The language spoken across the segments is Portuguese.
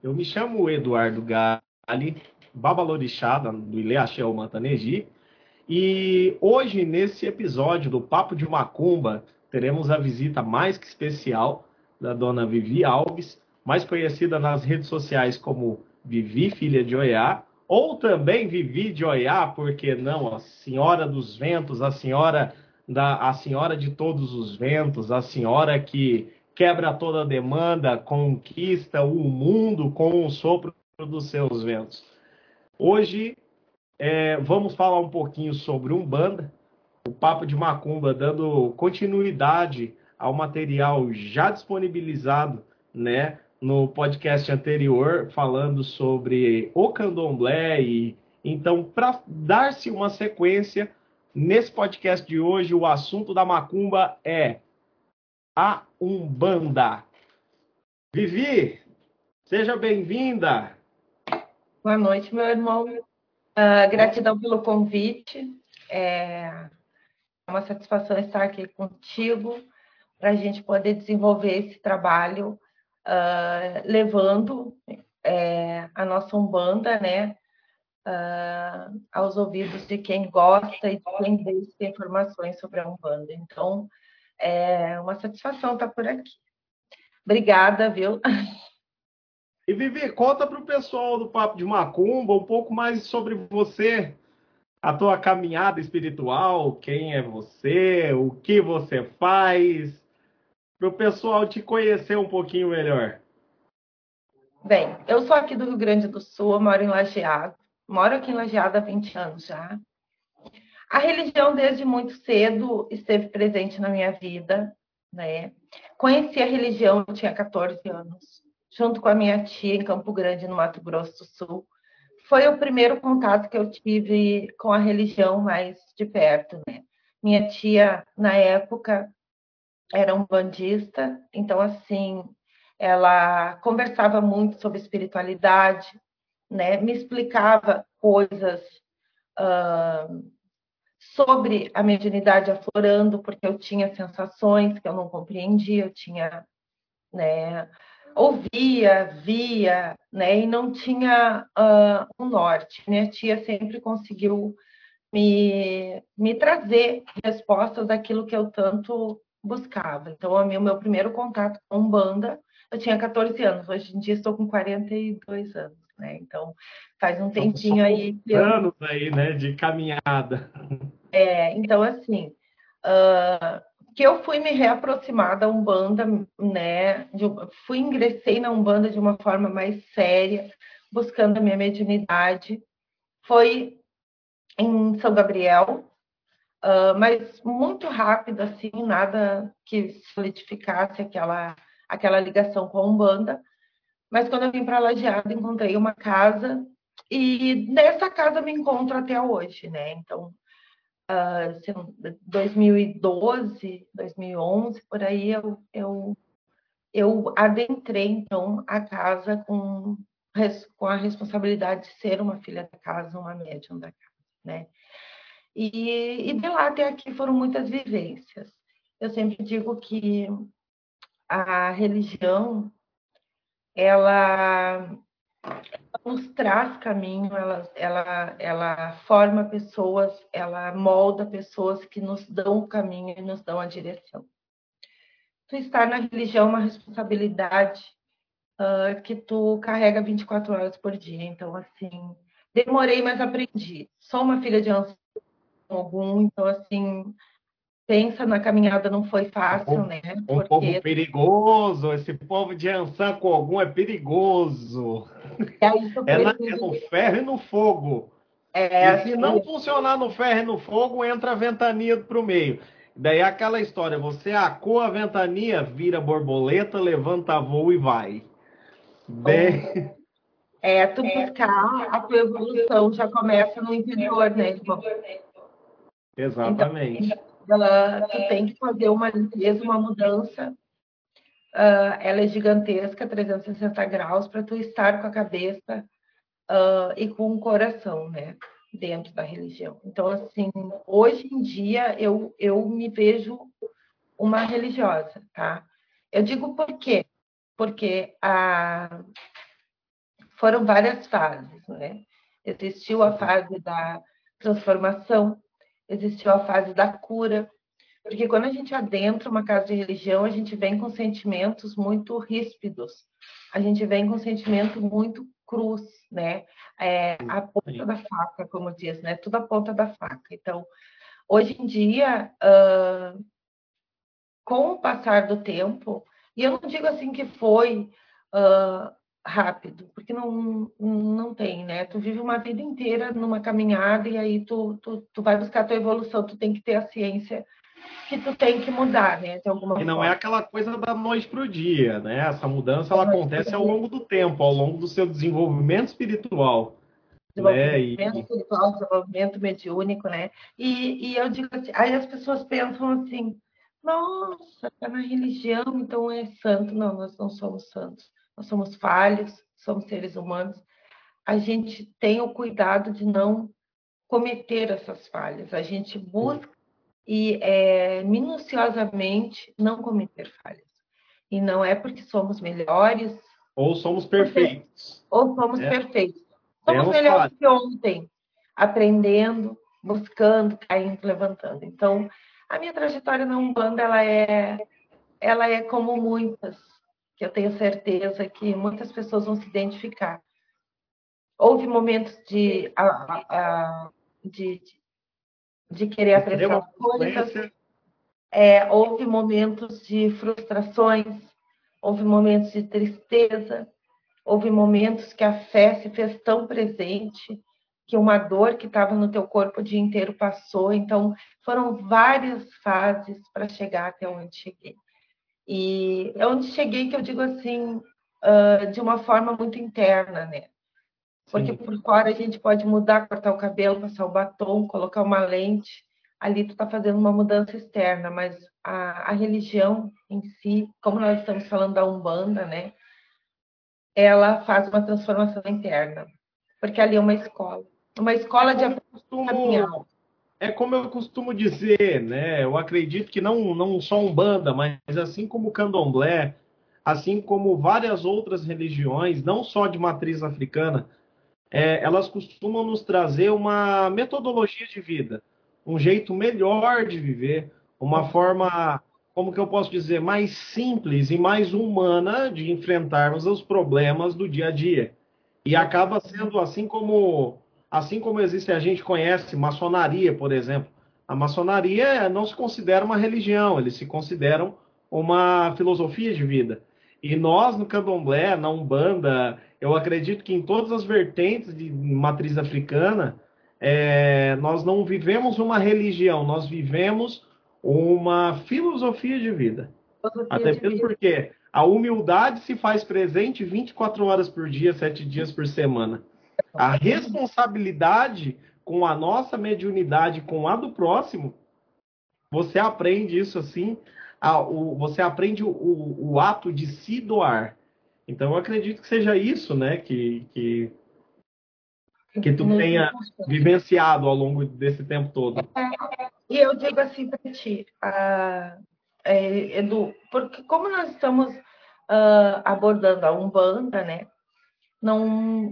Eu me chamo Eduardo Gali, Babalorixá, do Ilê Axé Mantaneji, e hoje, nesse episódio do Papo de Macumba, teremos a visita mais que especial da dona Vivi Alves, mais conhecida nas redes sociais como Vivi Filha de Oiá, ou também Vivi de Oiá, porque não, a Senhora dos Ventos, a senhora de todos os ventos, a senhora que quebra toda a demanda, conquista o mundo com o sopro dos seus ventos. Hoje vamos falar um pouquinho sobre Umbanda, o Papo de Macumba, dando continuidade ao material já disponibilizado, né, no podcast anterior, falando sobre o candomblé. Então, para dar-se uma sequência, nesse podcast de hoje, o assunto da Macumba é a Umbanda. Vivi, seja bem-vinda. Boa noite, meu irmão. Gratidão pelo convite. É uma satisfação estar aqui contigo para a gente poder desenvolver esse trabalho, levando a nossa Umbanda, né, aos ouvidos de quem gosta e de quem busca informações sobre a Umbanda. Então, é uma satisfação estar por aqui. Obrigada, viu? E Vivi, conta para o pessoal do Papo de Macumba um pouco mais sobre você, a tua caminhada espiritual, quem é você, o que você faz, para o pessoal te conhecer um pouquinho melhor. Bem, eu sou aqui do Rio Grande do Sul, moro em Lajeado. Moro aqui em Lajeado há 20 anos já. A religião, desde muito cedo, esteve presente na minha vida, né? Conheci a religião, eu tinha 14 anos, junto com a minha tia em Campo Grande, no Mato Grosso do Sul. Foi o primeiro contato que eu tive com a religião mais de perto, né? Minha tia, na época, era umbandista, então, assim, ela conversava muito sobre espiritualidade, né? Me explicava coisas sobre a mediunidade aflorando, porque eu tinha sensações que eu não compreendia, eu tinha, né, ouvia, via, né, e não tinha um norte. Minha tia sempre conseguiu me trazer respostas daquilo que eu tanto buscava. Então, o meu primeiro contato com Umbanda, eu tinha 14 anos, hoje em dia estou com 42 anos, né? Então, faz um tempinho aí que eu... anos aí, né, de caminhada. Então, assim, que eu fui me reaproximar da Umbanda, né? Ingressei na Umbanda de uma forma mais séria, buscando a minha mediunidade. Foi em São Gabriel, mas muito rápido, assim, nada que solidificasse aquela ligação com a Umbanda. Mas quando eu vim para Lajeado, encontrei uma casa e nessa casa me encontro até hoje, né? Então, 2012, 2011, por aí eu adentrei, então, a casa com a responsabilidade de ser uma filha da casa, uma médium da casa, né? E de lá até aqui foram muitas vivências. Eu sempre digo que a religião, ela nos traz caminho, ela forma pessoas, ela molda pessoas que nos dão o caminho e nos dão a direção. Tu estar na religião é uma responsabilidade que tu carrega 24 horas por dia. Então, assim, demorei, mas aprendi. Sou uma filha de ancião algum, então, assim, pensa na caminhada, não foi fácil, né? Um povo perigoso, esse povo de Ançã com algum é perigoso. É no ferro e no fogo. E se não funcionar no ferro e no fogo, entra a ventania pro meio. Daí é aquela história, você acou a ventania, vira borboleta, levanta voo e vai. Tu buscar a tua evolução já começa no interior, né, irmão? Exatamente. Então, tu tem que fazer uma limpeza, uma mudança. Ela é gigantesca, 360 graus, para tu estar com a cabeça e com o coração, né? Dentro da religião. Então, assim, hoje em dia eu me vejo uma religiosa, tá? Eu digo por quê? Porque foram várias fases, né? Existiu a fase da transformação, existiu a fase da cura, porque quando a gente adentra uma casa de religião, a gente vem com sentimentos muito ríspidos, a gente vem com sentimento muito cruz, né? A ponta da faca, como diz, né? Tudo a ponta da faca. Então, hoje em dia, com o passar do tempo, e eu não digo assim que foi rápido, porque não tem, né? Tu vive uma vida inteira numa caminhada e aí tu vai buscar a tua evolução, tu tem que ter a ciência que tu tem que mudar, né? De alguma E não é forma. aquela coisa da noite para o dia, né? Essa mudança ela acontece ao longo do tempo, ao longo do seu desenvolvimento espiritual, né? Desenvolvimento espiritual, desenvolvimento mediúnico, né? E eu digo assim, aí as pessoas pensam assim, nossa, tá na religião, então é santo. Não, nós não somos santos. Nós somos falhos, somos seres humanos. A gente tem o cuidado de não cometer essas falhas. A gente busca e minuciosamente não cometer falhas. E não é porque somos melhores, Ou somos porque, perfeitos, ou somos né? perfeitos. Somos Temos melhores falhas. que ontem, aprendendo, buscando, caindo, levantando. Então, a minha trajetória na Umbanda, ela é como muitas, que eu tenho certeza que muitas pessoas vão se identificar. Houve momentos de, de querer apressar Extrema as coisas, frequência. houve momentos de frustrações, houve momentos de tristeza, houve momentos que a fé se fez tão presente que uma dor que estava no teu corpo o dia inteiro passou. Então, foram várias fases para chegar até onde cheguei. E é onde cheguei que eu digo assim, de uma forma muito interna, né? Porque Sim. por fora a gente pode mudar, cortar o cabelo, passar o batom, colocar uma lente. Ali tu está fazendo uma mudança externa, mas a religião em si, como nós estamos falando da Umbanda, né? Ela faz uma transformação interna. Porque ali é uma É escola de como eu caminhar. costumo, é como eu costumo dizer, né? Eu acredito que não só Umbanda, mas assim como o Candomblé, assim como várias outras religiões, não só de matriz africana, elas costumam nos trazer uma metodologia de vida, um jeito melhor de viver, uma forma, como que eu posso dizer, mais simples e mais humana de enfrentarmos os problemas do dia a dia. E acaba sendo assim como existe, a gente conhece maçonaria, por exemplo. A maçonaria não se considera uma religião, eles se consideram uma filosofia de vida. E nós, no Candomblé, na Umbanda, eu acredito que em todas as vertentes de matriz africana, nós não vivemos uma religião, nós vivemos uma filosofia de vida. Filosofia Até de mesmo vida. porque a humildade se faz presente 24 horas por dia, 7 dias por semana. A responsabilidade com a nossa mediunidade, com a do próximo, você aprende isso assim, você aprende o ato de se doar. Então, eu acredito que seja isso, né, que tu tenha vivenciado ao longo desse tempo todo. E eu digo assim para ti, Edu, porque como nós estamos abordando a Umbanda, né? Não,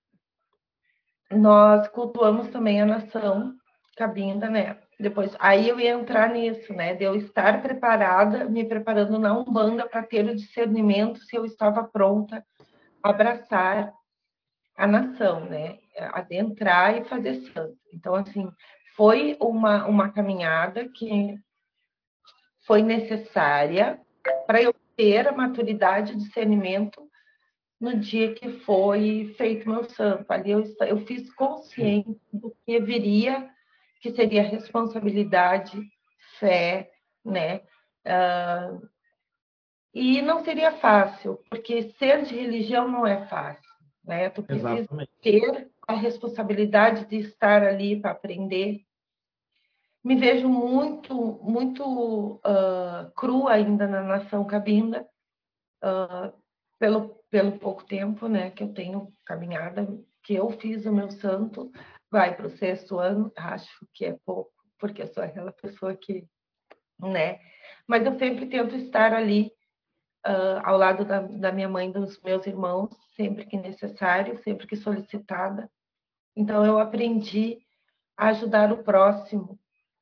nós cultuamos também a nação Cabinda, né? Depois, aí eu ia entrar nisso, né? De eu estar preparada, me preparando na Umbanda para ter o discernimento se eu estava pronta a abraçar a nação, né? Adentrar e fazer santo. Então, assim, foi uma caminhada que foi necessária para eu ter a maturidade e discernimento no dia que foi feito meu santo. Ali eu fiz consciência do que viria, que seria responsabilidade, fé, né? E não seria fácil, porque ser de religião não é fácil, né? Tu precisa Exatamente. ter a responsabilidade de estar ali para aprender. Me vejo muito crua ainda na nação cabinda, pelo pouco tempo, né, que eu tenho caminhada, que eu fiz o meu santo, vai para o sexto ano, acho que é pouco, porque eu sou aquela pessoa que, né, mas eu sempre tento estar ali ao lado da minha mãe e dos meus irmãos, sempre que necessário, sempre que solicitada. Então, eu aprendi a ajudar o próximo,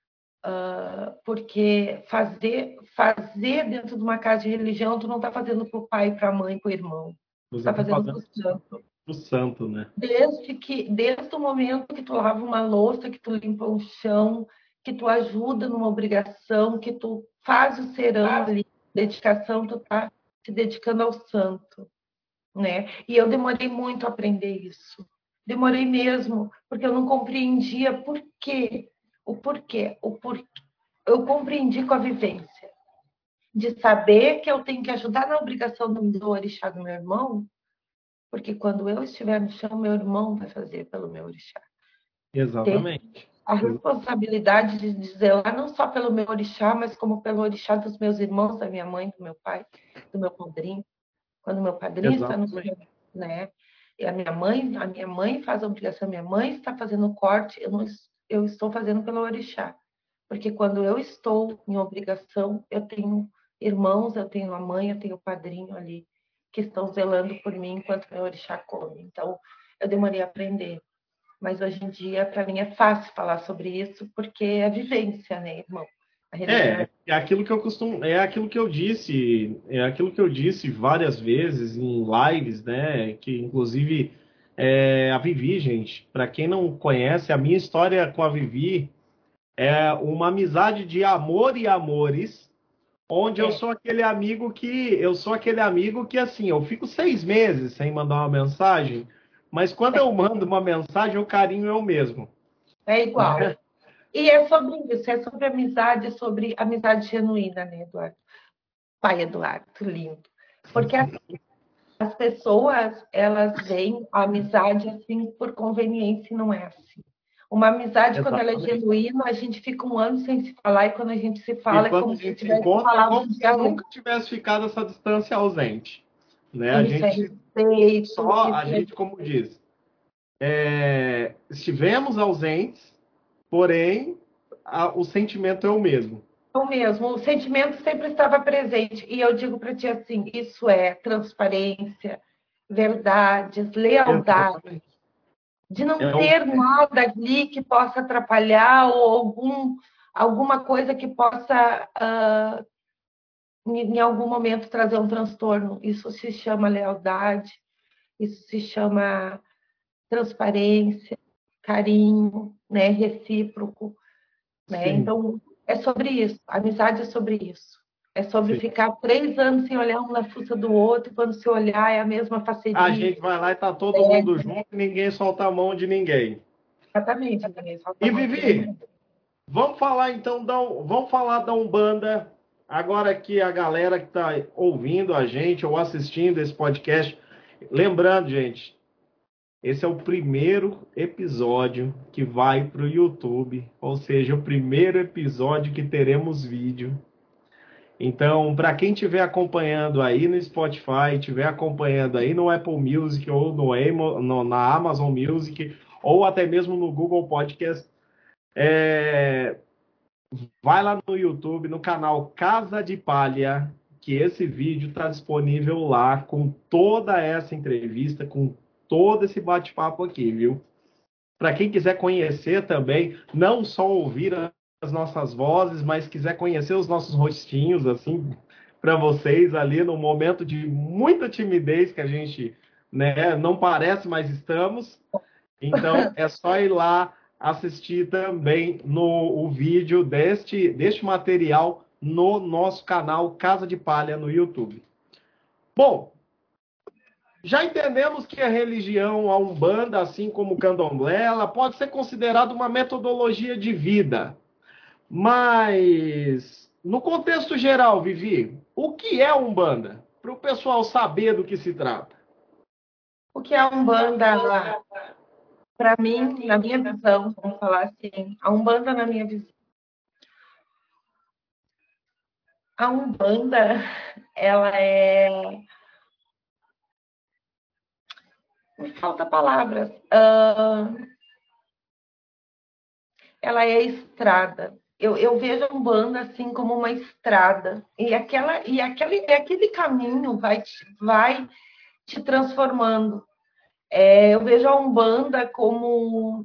porque fazer dentro de uma casa de religião, tu não está fazendo para o pai, para a mãe, para o irmão. Tu Você está está fazendo para fazendo o santo. pro santo, né? Desde o momento que tu lava uma louça, que tu limpa um chão, que tu ajuda numa obrigação, que tu faz o serão ali, dedicação, tu tá se dedicando ao santo, né? E eu demorei muito a aprender isso. Demorei mesmo, porque eu não compreendia por quê. O porquê. Eu compreendi com a vivência. De saber que eu tenho que ajudar na obrigação do orixá do meu irmão, porque quando eu estiver no chão, meu irmão vai fazer pelo meu orixá. Ter Exatamente. a responsabilidade de zelar não só pelo meu orixá, mas como pelo orixá dos meus irmãos, da minha mãe, do meu pai, do meu padrinho. Quando meu padrinho está no chão, Exatamente. né? E a minha mãe faz a obrigação, minha mãe está fazendo o corte, eu estou fazendo pelo orixá. Porque quando eu estou em obrigação, eu tenho irmãos, eu tenho a mãe, eu tenho o padrinho ali que estão zelando por mim enquanto meu orixá come. Então, eu demorei a aprender. Mas hoje em dia, para mim, é fácil falar sobre isso, porque é vivência, né, irmão? A religião É aquilo que eu costumo, é aquilo que eu disse várias vezes em lives, né? Que inclusive a Vivi, gente, para quem não conhece, a minha história com a Vivi é uma amizade de amor e amores, onde é, eu sou aquele amigo que assim, eu fico 6 meses sem mandar uma mensagem, mas quando eu mando uma mensagem, o carinho é o mesmo. é igual. E é sobre isso, é sobre amizade, é sobre amizade genuína, né, Eduardo? Pai Eduardo, lindo. Porque as pessoas, elas veem a amizade assim por conveniência e não é assim. Uma amizade, quando ela é Exatamente. genuína, a gente fica um ano sem se falar e quando a gente se E fala é quando a como se gente se tivesse encontra, é falado como um se dia antes. nunca tivesse ficado essa distância ausente, né? Isso é respeito, A isso é gente, como diz, estivemos ausentes, porém o sentimento é o mesmo. o mesmo. O sentimento sempre estava presente. E eu digo para ti assim: isso é transparência, verdades, lealdade. Exatamente. De não É o, ter nada ali que possa atrapalhar ou alguma coisa que possa, em algum momento, trazer um transtorno. Isso se chama lealdade, isso se chama transparência, carinho, né, recíproco, né? sim, Então, é sobre isso. A amizade é sobre isso. É sobre sim. ficar 3 anos sem olhar um na fuça do outro, e quando se olhar é a mesma A facedinha. gente vai lá e tá todo mundo junto e ninguém solta a mão de ninguém. Exatamente, ninguém solta a E mão de Vivi, ninguém. vamos falar então, vamos falar da Umbanda. Agora que a galera que está ouvindo a gente ou assistindo esse podcast, lembrando, gente, esse é o primeiro episódio que vai para o YouTube, ou seja, o primeiro episódio que teremos vídeo. Então, para quem estiver acompanhando aí no Spotify, estiver acompanhando aí no Apple Music ou na Amazon Music, ou até mesmo no Google Podcast, é, vai lá no YouTube, no canal Casa de Palha, que esse vídeo está disponível lá com toda essa entrevista, com todo esse bate-papo aqui, viu? Para quem quiser conhecer também, não só ouvir as nossas vozes, mas quiser conhecer os nossos rostinhos, assim, para vocês ali no momento de muita timidez que a gente, né, não parece, mas estamos. Então é só ir lá assistir também no o vídeo deste material no nosso canal Casa de Palha no YouTube. Bom, já entendemos que a religião, a Umbanda, assim como o Candomblé, ela pode ser considerada uma metodologia de vida. Mas, no contexto geral, Vivi, o que é Umbanda? Para o pessoal saber do que se trata. O que é a Umbanda, para mim, na minha visão, vamos falar assim, a Umbanda na minha visão. A Umbanda, ela é. Me falta palavras. Ela é estrada. eu vejo a Umbanda assim como uma estrada, e aquele caminho vai te transformando. Eu vejo a Umbanda como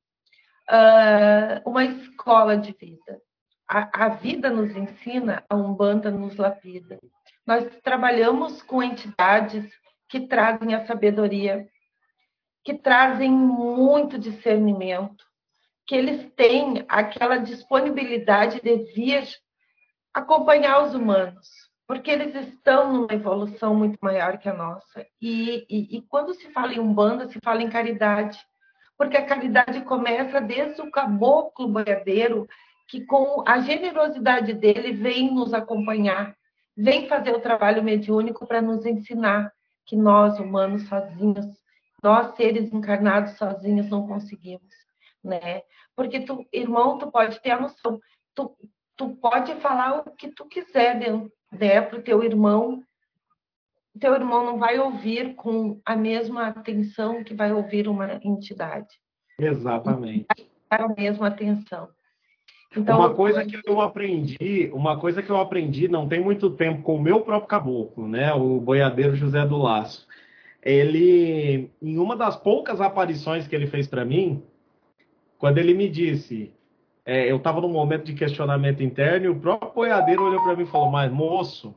uma escola de vida. A vida nos ensina, a Umbanda nos lapida. Nós trabalhamos com entidades que trazem a sabedoria, que trazem muito discernimento, que eles têm aquela disponibilidade de vir acompanhar os humanos, porque eles estão numa evolução muito maior que a nossa. E quando se fala em Umbanda, se fala em caridade, porque a caridade começa desde o caboclo boiadeiro, que com a generosidade dele vem nos acompanhar, vem fazer o trabalho mediúnico para nos ensinar que nós, humanos, sozinhos, nós, seres encarnados sozinhos, não conseguimos, né? Porque tu, irmão, tu pode ter a noção, tu pode falar o que tu quiser, né, para o teu irmão não vai ouvir com a mesma atenção que vai ouvir uma entidade. Exatamente. A mesma atenção. Então, uma coisa que eu aprendi não tem muito tempo com o meu próprio caboclo, né, o boiadeiro José do Laço. Ele, em uma das poucas aparições que ele fez para mim, quando ele me disse, eu estava num momento de questionamento interno e o próprio boiadeiro olhou para mim e falou: mas moço,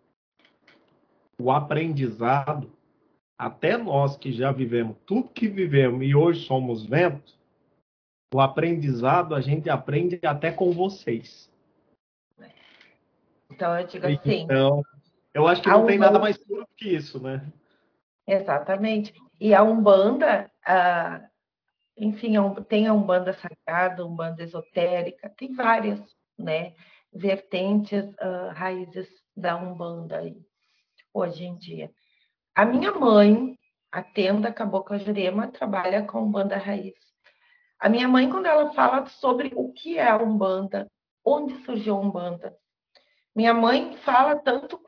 o aprendizado, até nós que já vivemos tudo que vivemos e hoje somos vento, o aprendizado a gente aprende até com vocês. Então eu digo assim. Então, eu acho que não tem nada mais puro que isso, né? Exatamente. E a Umbanda, enfim, tem a Umbanda sagrada, a Umbanda esotérica, tem várias, né, vertentes, raízes da Umbanda aí, hoje em dia. A minha mãe, a Tenda Cabocla Jurema, trabalha com Umbanda Raiz. A minha mãe, quando ela fala sobre o que é a Umbanda, onde surgiu a Umbanda, minha mãe fala tanto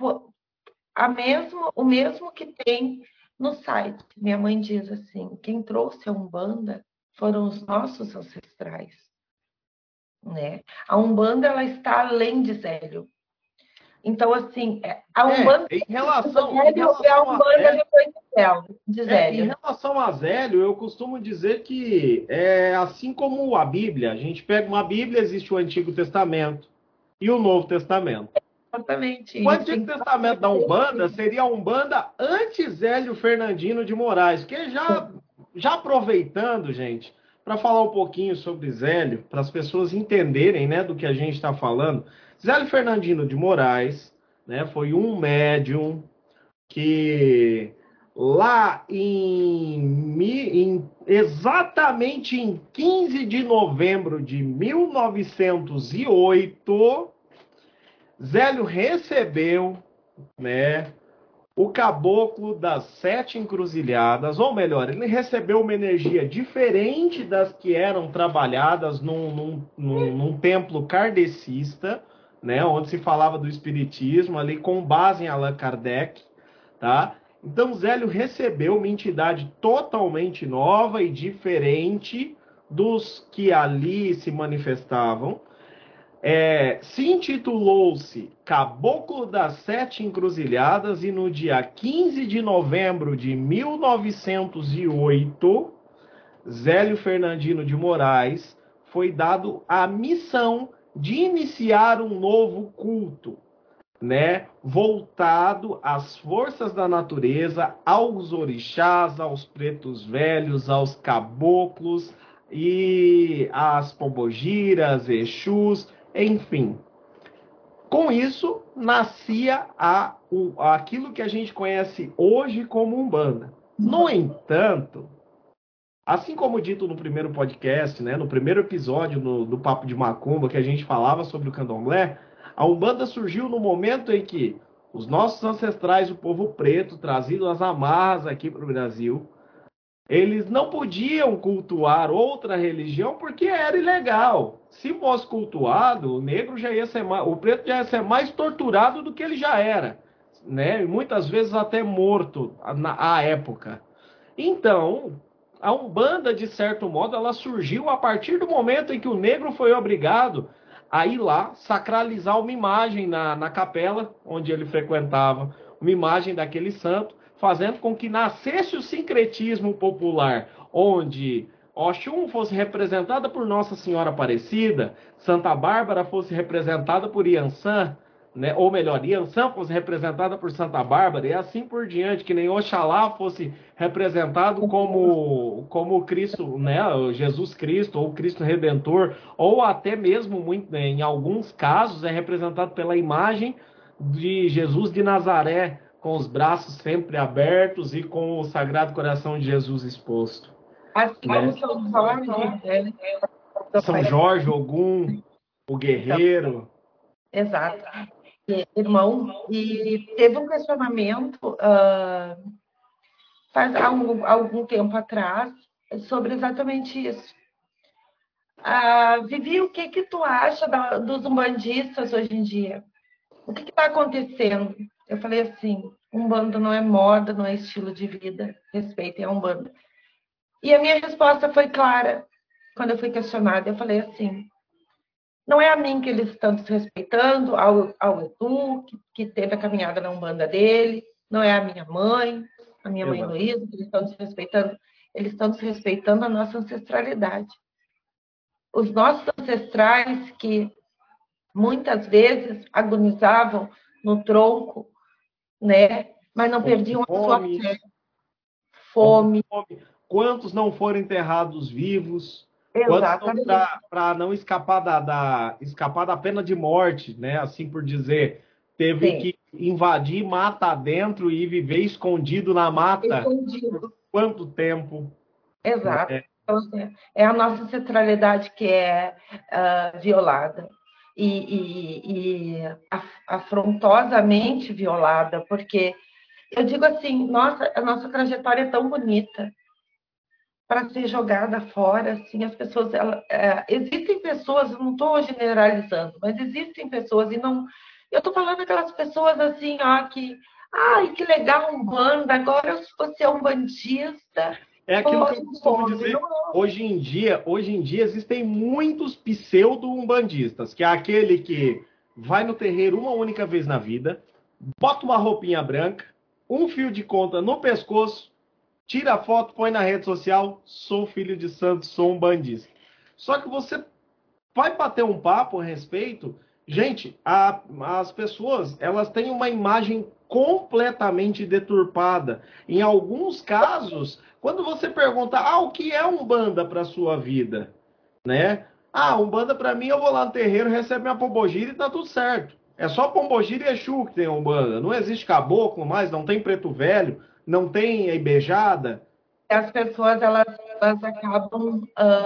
o mesmo que tem no site. Minha mãe diz assim: quem trouxe a Umbanda foram os nossos ancestrais, né? A Umbanda, ela está além de Zélio. Então, assim, a Umbanda em relação é a Umbanda de Zélio. Em relação a Zélio, eu costumo dizer que assim como a Bíblia, a gente pega uma Bíblia, existe o Antigo Testamento e o Novo Testamento. Exatamente. O Antigo Testamento da Umbanda seria a Umbanda antes Zélio Fernandino de Moraes, que já aproveitando, gente, para falar um pouquinho sobre Zélio, para as pessoas entenderem, né, do que a gente está falando. Zélio Fernandino de Moraes, né, foi um médium que lá exatamente em 15 de novembro de 1908, Zélio recebeu, né, o caboclo das 7 encruzilhadas, ou melhor, ele recebeu uma energia diferente das que eram trabalhadas num templo kardecista, né, onde se falava do espiritismo, ali com base em Allan Kardec, tá? Então Zélio recebeu uma entidade totalmente nova e diferente dos que ali se manifestavam. Se intitulou-se Caboclo das 7 Encruzilhadas e no dia 15 de novembro de 1908, Zélio Fernandino de Moraes foi dado a missão de iniciar um novo culto, né, voltado às forças da natureza, aos orixás, aos pretos velhos, aos caboclos e às pombogiras, exus, enfim. Com isso, nascia aquilo que a gente conhece hoje como Umbanda. No entanto, assim como dito no primeiro podcast, né, no primeiro episódio do Papo de Macumba, que a gente falava sobre o candomblé, a Umbanda surgiu no momento em que os nossos ancestrais, o povo preto, trazido as amarras aqui para o Brasil, eles não podiam cultuar outra religião porque era ilegal. Se fosse cultuado, o negro já ia ser o preto já ia ser mais torturado do que ele já era, né? E muitas vezes até morto à época. Então, a Umbanda, de certo modo, ela surgiu a partir do momento em que o negro foi obrigado a ir lá sacralizar uma imagem na capela onde ele frequentava, uma imagem daquele santo, fazendo com que nascesse o sincretismo popular, onde Oxum fosse representada por Nossa Senhora Aparecida, Santa Bárbara fosse representada por Iansã, né? Ou melhor, Iansã fosse representada por Santa Bárbara, e assim por diante, que nem Oxalá fosse representado como Cristo, né? Jesus Cristo, ou Cristo Redentor, ou até mesmo, muito, né, em alguns casos, é representado pela imagem de Jesus de Nazaré, com os braços sempre abertos e com o Sagrado Coração de Jesus exposto. Assim Né? como São Jorge, né? São Jorge, Ogum, o Então, guerreiro. exato. Irmão, e teve um questionamento faz algum tempo atrás sobre exatamente isso. Vivi, o que tu acha dos umbandistas hoje em dia? O que está acontecendo? Eu falei assim, Umbanda não é moda, não é estilo de vida, respeitem a Umbanda. E a minha resposta foi clara, quando eu fui questionada, eu falei assim, não é a mim que eles estão desrespeitando, ao Edu, que teve a caminhada na Umbanda dele, não é a minha mãe Exato. Luísa, que eles estão desrespeitando. Eles estão desrespeitando a nossa ancestralidade. Os nossos ancestrais que muitas vezes agonizavam no tronco, né? Mas não perdiam a sua fé. Fome. Quantos não foram enterrados vivos? Quantos Exatamente. para não escapar escapar da pena de morte, né? Assim por dizer, teve Sim. que invadir mata dentro e viver escondido na mata. Escondido. Quanto tempo? Exato. Né? Então, assim, é a nossa ancestralidade que é violada. E afrontosamente violada, porque eu digo assim, nossa, a nossa trajetória é tão bonita para ser jogada fora, assim, as pessoas, existem pessoas, eu não estou generalizando, mas existem pessoas, e não, eu estou falando aquelas pessoas assim, ai, que legal, Umbanda, agora eu vou ser umbandista. É aquilo que eu costumo dizer. Hoje em dia existem muitos pseudo-umbandistas, que é aquele que vai no terreiro uma única vez na vida, bota uma roupinha branca, um fio de conta no pescoço, tira a foto, põe na rede social, sou filho de santo, sou um bandista. Só que você vai bater um papo a respeito, gente, as pessoas, elas têm uma imagem completamente deturpada. Em alguns casos, quando você pergunta, o que é Umbanda para sua vida? Né? Umbanda para mim, eu vou lá no terreiro, recebo minha pombogira e tá tudo certo. É só pombogira e Exu que tem Umbanda. Não existe caboclo mais, não tem preto velho, não tem beijada. As pessoas, elas acabam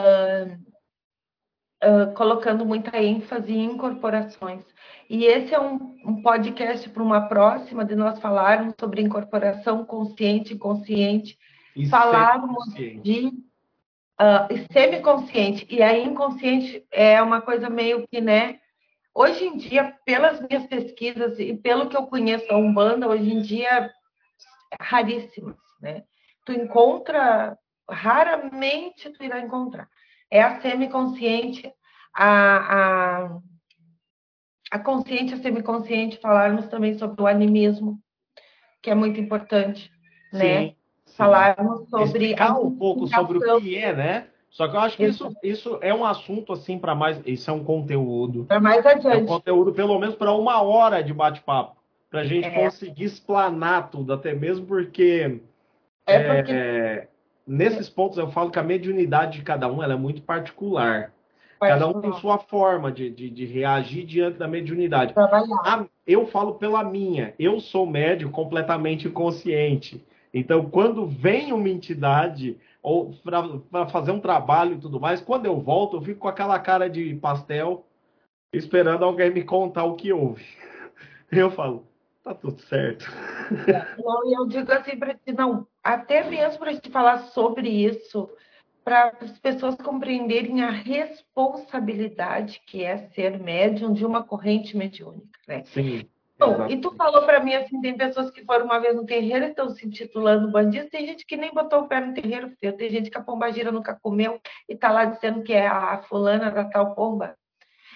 colocando muita ênfase em incorporações. E esse é um podcast para uma próxima, de nós falarmos sobre incorporação consciente e inconsciente, E falarmos consciente. de semiconsciente, e aí inconsciente é uma coisa meio que, né? Hoje em dia, pelas minhas pesquisas e pelo que eu conheço da Umbanda, hoje em dia, raríssimas, né? Tu encontra, raramente tu irá encontrar. É a semiconsciente, a, a, a consciente e a semiconsciente, falarmos também sobre o animismo, que é muito importante, né? Sim, sim. Falarmos sobre a Explicar um pouco sobre o multiplicação. que é, né? Só que eu acho que isso é um assunto assim para mais. Isso é um conteúdo. Para mais É um adiante. conteúdo pelo menos para uma hora de bate-papo. Para a gente É, conseguir explanar tudo, até mesmo porque porque nesses pontos eu falo que a mediunidade de cada um ela é muito particular. Cada um tem particular, sua forma de reagir diante da mediunidade. trabalhar. Eu falo pela minha. Eu sou médium completamente inconsciente. Então, quando vem uma entidade ou para fazer um trabalho e tudo mais, quando eu volto, eu fico com aquela cara de pastel, esperando alguém me contar o que houve. Eu falo, tá tudo certo. Não, e eu digo assim para ti, não, até mesmo para te falar sobre isso, para as pessoas compreenderem a responsabilidade que é ser médium de uma corrente mediúnica, né? Sim, Bom, e tu exatamente. falou para mim assim, tem pessoas que foram uma vez no terreiro e estão se intitulando bandista, tem gente que nem botou o pé no terreiro, tem gente que a pombagira nunca comeu e está lá dizendo que é a fulana da tal pomba.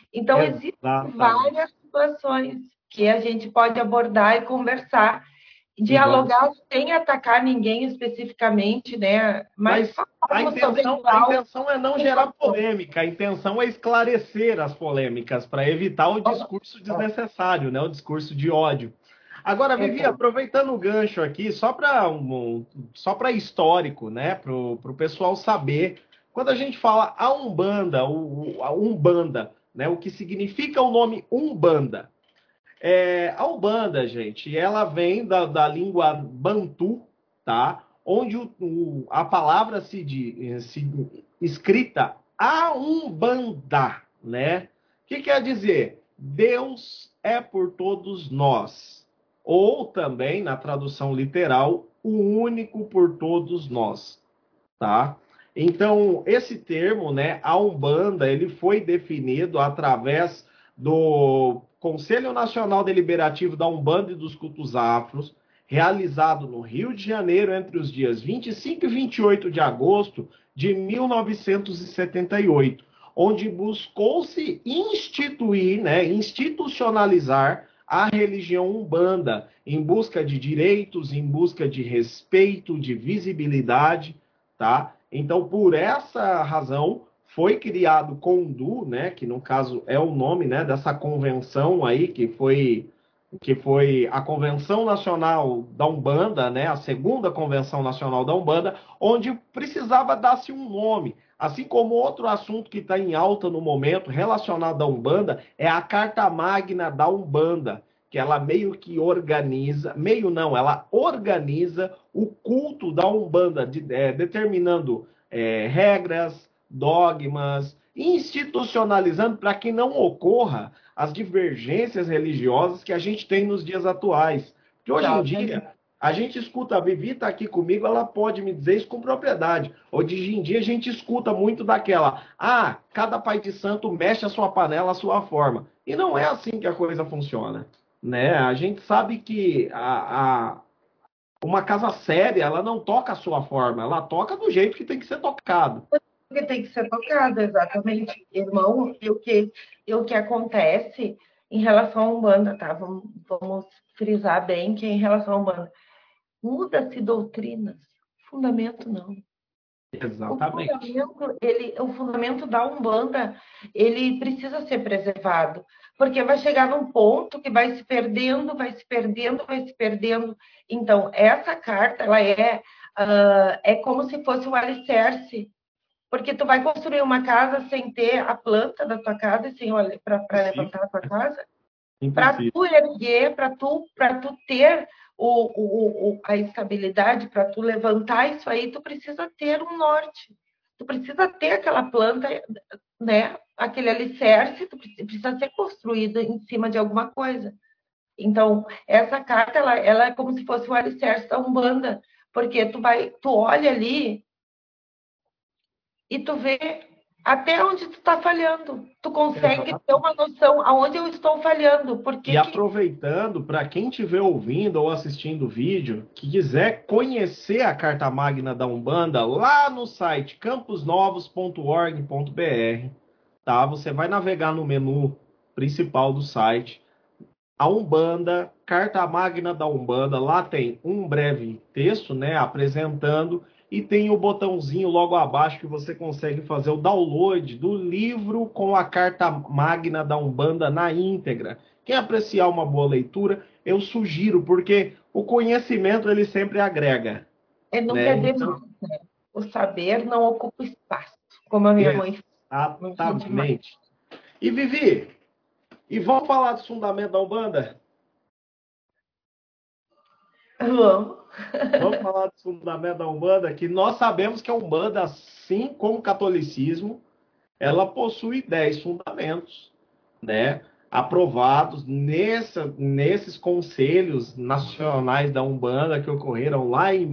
Então, existem Exatamente. várias situações que a gente pode abordar e conversar, E vamos. dialogar sem atacar ninguém especificamente, né? Mas Mas falarmos sobre a algo intenção é não sem gerar emoção. polêmica, a intenção é esclarecer as polêmicas para evitar o discurso desnecessário, né? O discurso de ódio. Agora, Vivi, Exato. aproveitando o gancho aqui, só para histórico, né? Para o pessoal saber, quando a gente fala a Umbanda, a Umbanda, né? O que significa o nome Umbanda? A Umbanda, gente, ela vem da língua Bantu, tá? Onde a palavra se escrita a Umbanda, né? O que quer dizer? Deus é por todos nós. Ou também, na tradução literal, o único por todos nós, tá? Então, esse termo, né, a Umbanda, ele foi definido através do Conselho Nacional Deliberativo da Umbanda e dos Cultos Afros, realizado no Rio de Janeiro entre os dias 25 e 28 de agosto de 1978, onde buscou-se instituir, né, institucionalizar a religião Umbanda em busca de direitos, em busca de respeito, de visibilidade, tá? Então, por essa razão, foi criado CONDU, né, que no caso é o nome, né, dessa convenção aí, que foi a Convenção Nacional da Umbanda, né, a segunda Convenção Nacional da Umbanda, onde precisava dar-se um nome. Assim como outro assunto que está em alta no momento, relacionado à Umbanda, é a Carta Magna da Umbanda, que ela meio que organiza, meio não, ela organiza o culto da Umbanda, determinando regras, dogmas, institucionalizando para que não ocorra as divergências religiosas que a gente tem nos dias atuais. Porque hoje em Exatamente. dia, a gente escuta, a Vivi está aqui comigo, ela pode me dizer isso com propriedade. Hoje em dia a gente escuta muito daquela, cada pai de santo mexe a sua panela à sua forma. E não é assim que a coisa funciona, né? A gente sabe que uma casa séria, ela não toca a sua forma, ela toca do jeito que tem que ser tocado. Porque tem que ser tocado, exatamente, irmão. E o que acontece em relação à Umbanda, tá? Vamos frisar bem que em relação à Umbanda, muda-se doutrinas, fundamento não. Exatamente. O fundamento da Umbanda, ele precisa ser preservado, porque vai chegar num ponto que vai se perdendo, vai se perdendo, vai se perdendo. Então, essa carta, ela é como se fosse o alicerce, porque tu vai construir uma casa sem ter a planta da tua casa, sem para Impossível. levantar a tua casa, para Impossível. tu erguer, para tu ter a estabilidade, para tu levantar isso aí, tu precisa ter um norte. Tu precisa ter aquela planta, né? Aquele alicerce, tu precisa ser construído em cima de alguma coisa. Então, essa carta, ela é como se fosse o alicerce da Umbanda, porque tu olha ali e tu vê até onde tu está falhando. Tu consegue ter Exato. uma noção aonde eu estou falhando, por E que que aproveitando, para quem estiver ouvindo ou assistindo o vídeo, que quiser conhecer a Carta Magna da Umbanda, lá no site camposnovos.org.br, tá? Você vai navegar no menu principal do site, a Umbanda, Carta Magna da Umbanda, lá tem um breve texto, né, apresentando, e tem o botãozinho logo abaixo que você consegue fazer o download do livro com a Carta Magna da Umbanda na íntegra. Quem apreciar uma boa leitura, eu sugiro, porque o conhecimento ele sempre agrega, não né? quer Então, demais? O saber não ocupa espaço, como a minha mãe não quer demais. exatamente. E Vivi, e vamos falar dos fundamentos da Umbanda? Vamos. Vamos falar dos fundamentos da Umbanda, que nós sabemos que a Umbanda, assim como o catolicismo, ela possui 10 fundamentos, né? Aprovados nesses conselhos nacionais da Umbanda que ocorreram lá em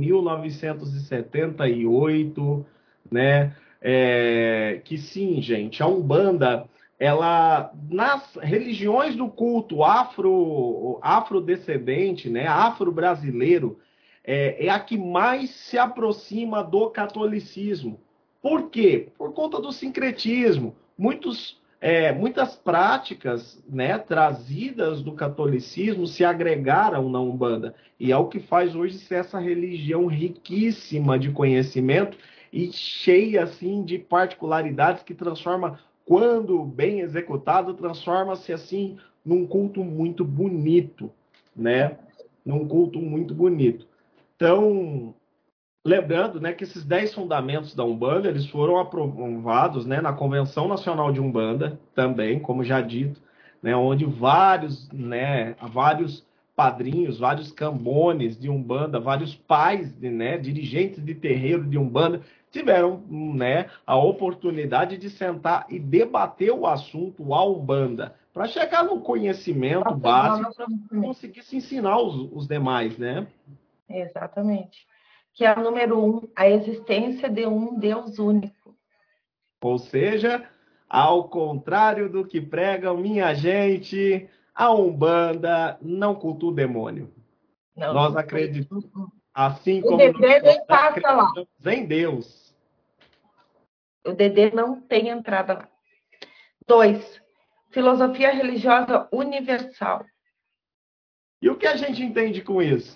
1978, né? Que sim, gente, a Umbanda, ela nas religiões do culto afrodescendente, né? Afro-brasileiro, é a que mais se aproxima do catolicismo. Por quê? Por conta do sincretismo. Muitos muitas práticas, né, trazidas do catolicismo se agregaram na Umbanda. E é o que faz hoje ser essa religião riquíssima de conhecimento e cheia assim de particularidades que transforma, quando bem executado, transforma-se assim num culto muito bonito, né? Num culto muito bonito. Então, lembrando, né, que esses 10 fundamentos da Umbanda, eles foram aprovados, né, na Convenção Nacional de Umbanda, também, como já dito, né, onde vários padrinhos, vários cambones de Umbanda, vários pais, né, dirigentes de terreiro de Umbanda, tiveram, né, a oportunidade de sentar e debater o assunto a Umbanda, para chegar no conhecimento básico e conseguir se ensinar os demais, né? Exatamente. Que é a número 1, a existência de um Deus único. Ou seja, ao contrário do que pregam minha gente, a Umbanda não cultua o demônio. Não, Nós acreditamos, assim o como Dedê nós nem passa lá. acreditamos em Deus. O Dedê não tem entrada lá. 2, filosofia religiosa universal. E o que a gente entende com isso?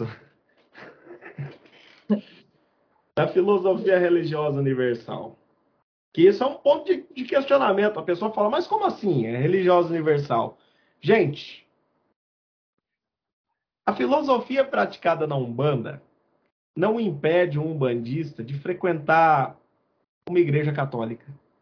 Da filosofia religiosa universal. Que isso é um ponto de questionamento. A pessoa fala, mas como assim? É religiosa universal? Gente, a filosofia praticada na Umbanda não impede um umbandista de frequentar uma igreja católica.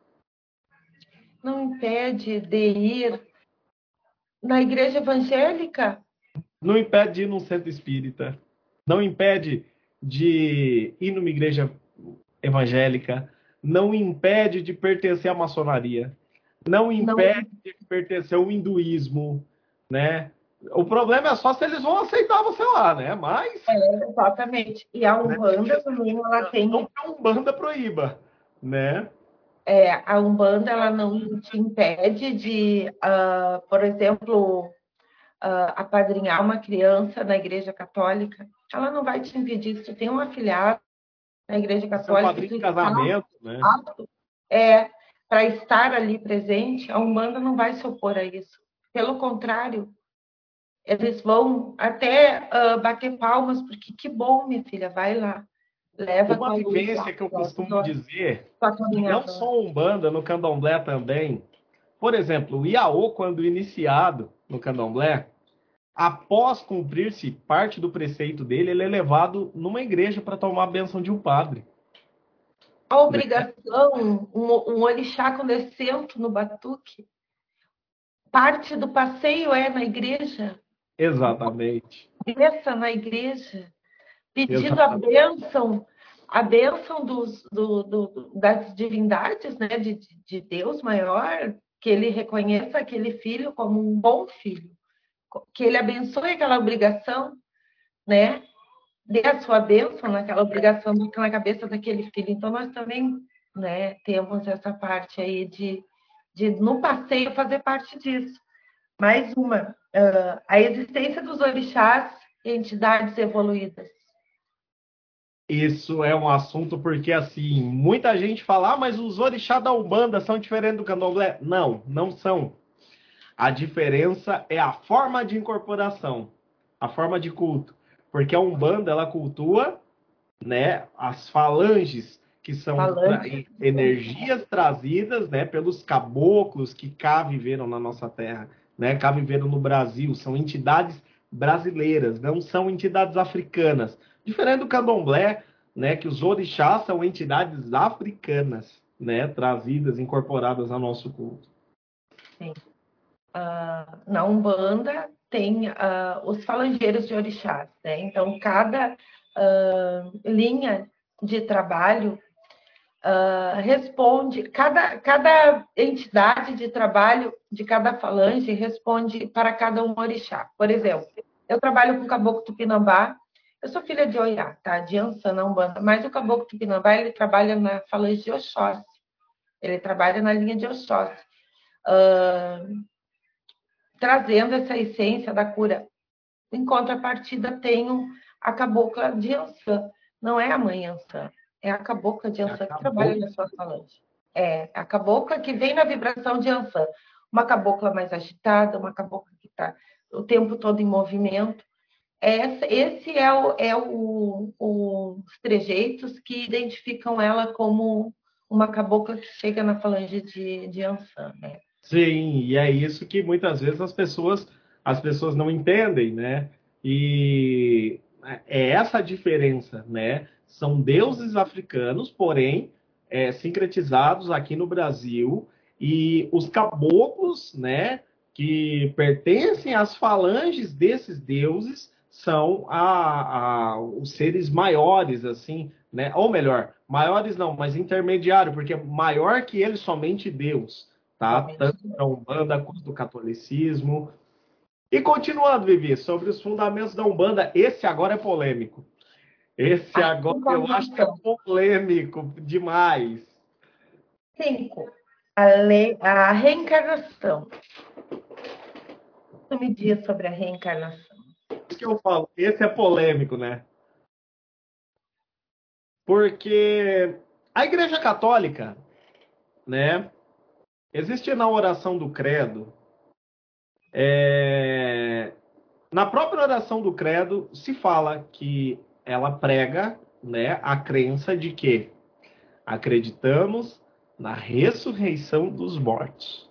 Não impede de ir na igreja evangélica. Não impede de ir num centro espírita. Não impede de ir numa igreja evangélica. Não impede de pertencer à maçonaria. Não impede de pertencer ao hinduísmo, né? O problema é só se eles vão aceitar você lá, né? Mas... exatamente. E a Umbanda também, ela tem... Não que a Umbanda proíba, né? A Umbanda, ela não te impede de, por exemplo, apadrinhar uma criança na igreja católica. Ela não vai te impedir. Se tu tem um afilhado na igreja Seu católica, padrinho de casamento, né? Para estar ali presente, a Umbanda não vai se opor a isso. Pelo contrário, eles vão até bater palmas, porque que bom, minha filha, vai lá. Leva uma vivência que eu costumo dizer, não só a Umbanda, no Candomblé também. Por exemplo, o Iaô, quando iniciado no Candomblé, após cumprir-se parte do preceito dele, ele é levado numa igreja para tomar a bênção de um padre. A obrigação, um orixá, quando eu sento no batuque, parte do passeio é na igreja. Exatamente. Desça na igreja, pedindo Exatamente. a bênção das divindades, né, de Deus maior, que ele reconheça aquele filho como um bom filho, que ele abençoe aquela obrigação, né, dê a sua bênção naquela obrigação na cabeça daquele filho. Então, nós também, né, temos essa parte aí de no passeio, fazer parte disso. Mais uma, a existência dos orixás e entidades evoluídas. Isso é um assunto porque, assim, muita gente fala, mas os orixás da Umbanda são diferentes do Candomblé. Não, não são. A diferença é a forma de incorporação, a forma de culto. Porque a Umbanda, ela cultua, né, as falanges, que são energias trazidas, né, pelos caboclos que cá viveram na nossa terra, né, cá viveram no Brasil. São entidades brasileiras, não são entidades africanas. Diferente do Candomblé, né, que os orixás são entidades africanas, né, trazidas, incorporadas ao nosso culto. Sim. Na Umbanda tem os falangeiros de orixás, né? Então, cada linha de trabalho responde, cada entidade de trabalho de cada falange responde para cada um orixá. Por exemplo, eu trabalho com o Caboclo Tupinambá, eu sou filha de Oiá, tá? De Ançã, na Umbanda, mas o Caboclo Tupinambá, ele trabalha na falange de Oxóssi, ele trabalha na linha de Oxóssi, trazendo essa essência da cura. Em contrapartida, tenho a Cabocla de Ançã, não é a mãe Ançã, é a Cabocla de Ançã que trabalha na sua falange. É a Cabocla que vem na vibração de Ançã. uma cabocla mais agitada, uma cabocla que está o tempo todo em movimento. Esse é os trejeitos que identificam ela como uma cabocla que chega na falange de Ansan, né? Sim, e é isso que muitas vezes as pessoas não entendem, né? E é essa a diferença, né? São deuses africanos, porém sincretizados aqui no Brasil, e os caboclos, né, que pertencem às falanges desses deuses são os seres maiores, assim, né? Ou melhor, maiores não, mas intermediário, porque maior que ele somente Deus, tá? Tanto da Umbanda quanto do catolicismo. E continuando, Vivi, sobre os fundamentos da Umbanda, esse agora é polêmico. Esse agora eu acho que é polêmico demais. 5. A reencarnação. Tu me diz sobre a reencarnação. Isso que eu falo, esse é polêmico, né? Porque a Igreja Católica, né, existe na oração do credo, na própria oração do credo se fala que ela prega, né, a crença de que acreditamos na ressurreição dos mortos.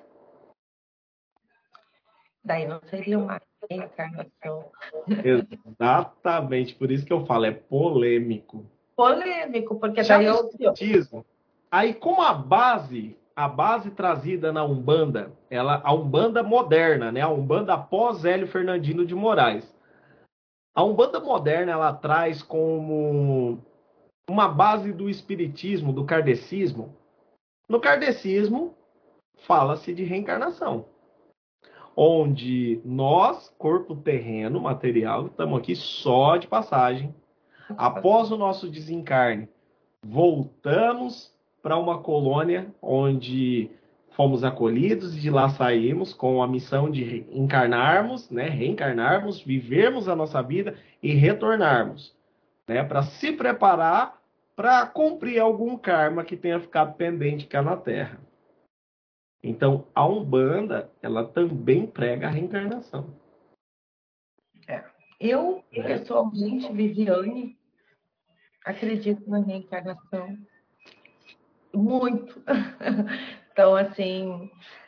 Daí não seria uma reencarnação. Exatamente, por isso que eu falo, é polêmico. Polêmico, porque Já daí no eu... espiritismo, aí como a base trazida na Umbanda, a Umbanda moderna, né, a Umbanda após Hélio Fernandino de Moraes. A Umbanda moderna, ela traz como uma base do espiritismo, do kardecismo. No kardecismo, fala-se de reencarnação, onde nós, corpo terreno, material, estamos aqui só de passagem. Após o nosso desencarne, voltamos para uma colônia onde fomos acolhidos e de lá saímos com a missão de encarnarmos, né, reencarnarmos, vivermos a nossa vida e retornarmos, né, para se preparar para cumprir algum karma que tenha ficado pendente cá na Terra. Então, a Umbanda, ela também prega a reencarnação. Eu, pessoalmente, Viviane, acredito na reencarnação muito. Então, assim...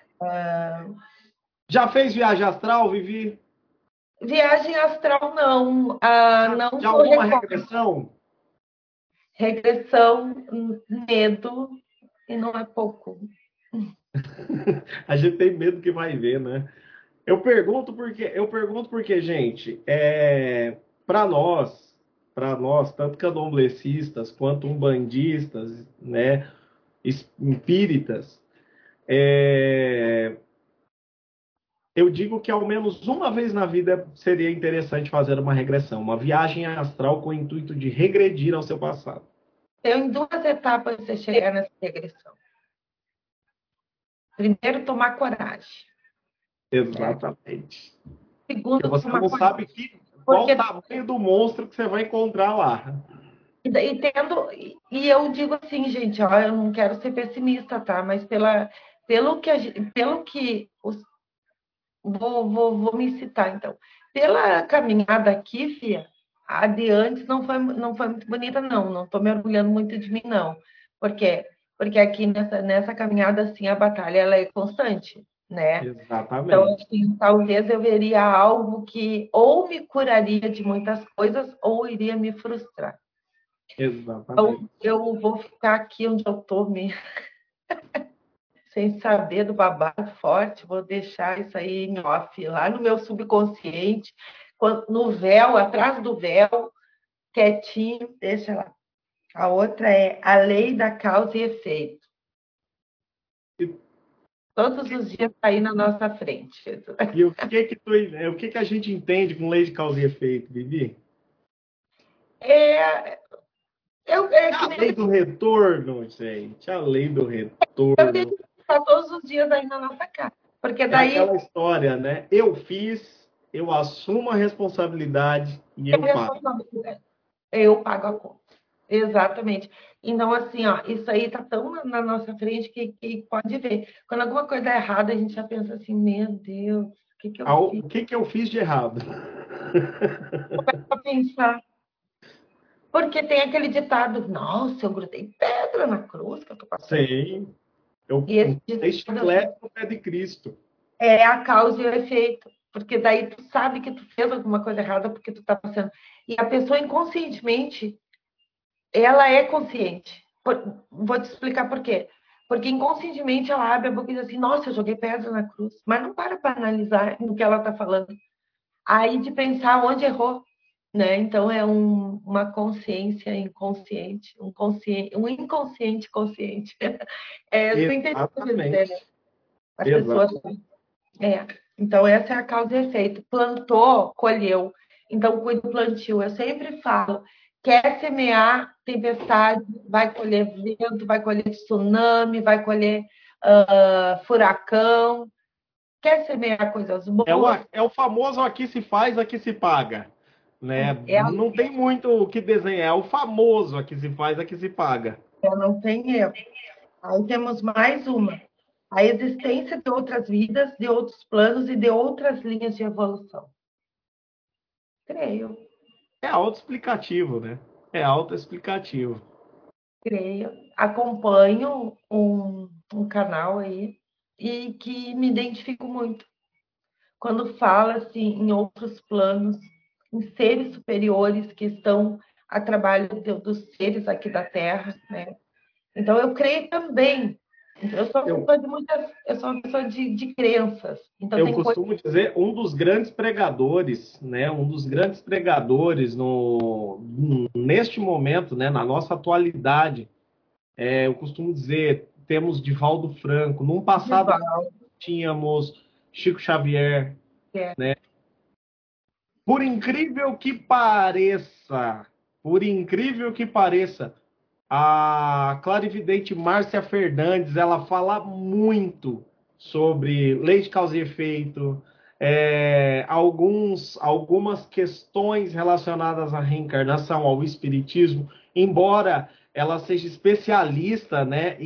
Já fez viagem astral, Vivi? Viagem astral, não. Não Já que eu alguma recordo. regressão? Regressão, medo, e não é pouco. A gente tem medo que vai ver, né? Eu pergunto porque, gente, para nós, tanto candomblecistas quanto umbandistas, né, espíritas, eu digo que ao menos uma vez na vida seria interessante fazer uma regressão, uma viagem astral com o intuito de regredir ao seu passado. Tem duas etapas para você chegar nessa regressão. Primeiro, tomar coragem. Exatamente. Segundo, Porque você tomar não coragem. sabe qual o tamanho do monstro que você vai encontrar lá. E eu digo assim, gente, ó, eu não quero ser pessimista, tá? Mas vou me citar, então. Pela caminhada aqui, Fia, a de antes não foi muito bonita, não. Não estou me orgulhando muito de mim, não. Por quê? Porque aqui nessa caminhada, assim, a batalha ela é constante, né? Então, Exatamente. assim, talvez eu veria algo que ou me curaria de muitas coisas ou iria me frustrar. Então, Exatamente. eu vou ficar aqui onde eu estou, sem saber do babado forte, vou deixar isso aí em off, lá no meu subconsciente, no véu, atrás do véu, quietinho, deixa lá. A outra é a lei da causa e efeito. Todos os dias está aí na nossa frente. E o que a gente entende com lei de causa e efeito, Vivi? É, A lei do retorno, gente. A lei do eu tenho retorno. que estar todos os dias aí na nossa cara. Porque É daí aquela história, né? Eu fiz, eu assumo a responsabilidade e é eu pago. responsabilidade. Eu pago a conta. Exatamente. Então, assim, ó, isso aí tá tão na nossa frente que pode ver. Quando alguma coisa é errada, a gente já pensa assim, meu Deus, o que que eu fiz? O que que eu fiz de errado? Pra pensar. Porque tem aquele ditado, nossa, eu grudei pedra na cruz que eu tô passando. Sei, eu E esse dei ditado chiclete no pé de Cristo. é a causa e o efeito. Porque daí tu sabe que tu fez alguma coisa errada porque tu tá passando. E a pessoa inconscientemente, ela é consciente. Vou te explicar por quê. Porque inconscientemente ela abre a boca e diz assim, nossa, eu joguei pedra na cruz. Mas não para analisar no que ela tá falando. Aí de pensar onde errou. Né? Então é uma consciência inconsciente, um inconsciente consciente. Tu entende o que eu quero dizer, né? Exatamente. As pessoas. Exato. É. Então essa é a causa e efeito. Plantou, colheu. Então cuida do plantio. Eu sempre falo, quer semear tempestade, vai colher vento, vai colher tsunami, vai colher furacão. Quer semear coisas boas? É o famoso aqui se faz, aqui se paga. Né? É, Não tem muito o que desenhar. É o famoso aqui se faz, aqui se paga. não tem erro. Aí temos mais uma. A existência de outras vidas, de outros planos e de outras linhas de evolução. Creio, É autoexplicativo, né? É autoexplicativo. creio. Acompanho um canal aí e que me identifico muito. Quando fala assim, em outros planos, em seres superiores que estão a trabalho dos seres aqui da Terra, né? Então eu creio também. Eu sou uma Eu, pessoa de muitas, eu sou uma pessoa de crenças. Então eu tem coisas. costumo dizer, um dos grandes pregadores, né? Um dos grandes pregadores neste momento, né? Na nossa atualidade, eu costumo dizer, temos Divaldo Franco. Num passado tínhamos Chico Xavier. Por incrível que pareça, por incrível que pareça, a clarividente Márcia Fernandes, ela fala muito sobre lei de causa e efeito, algumas questões relacionadas à reencarnação, ao espiritismo, embora ela seja especialista, né,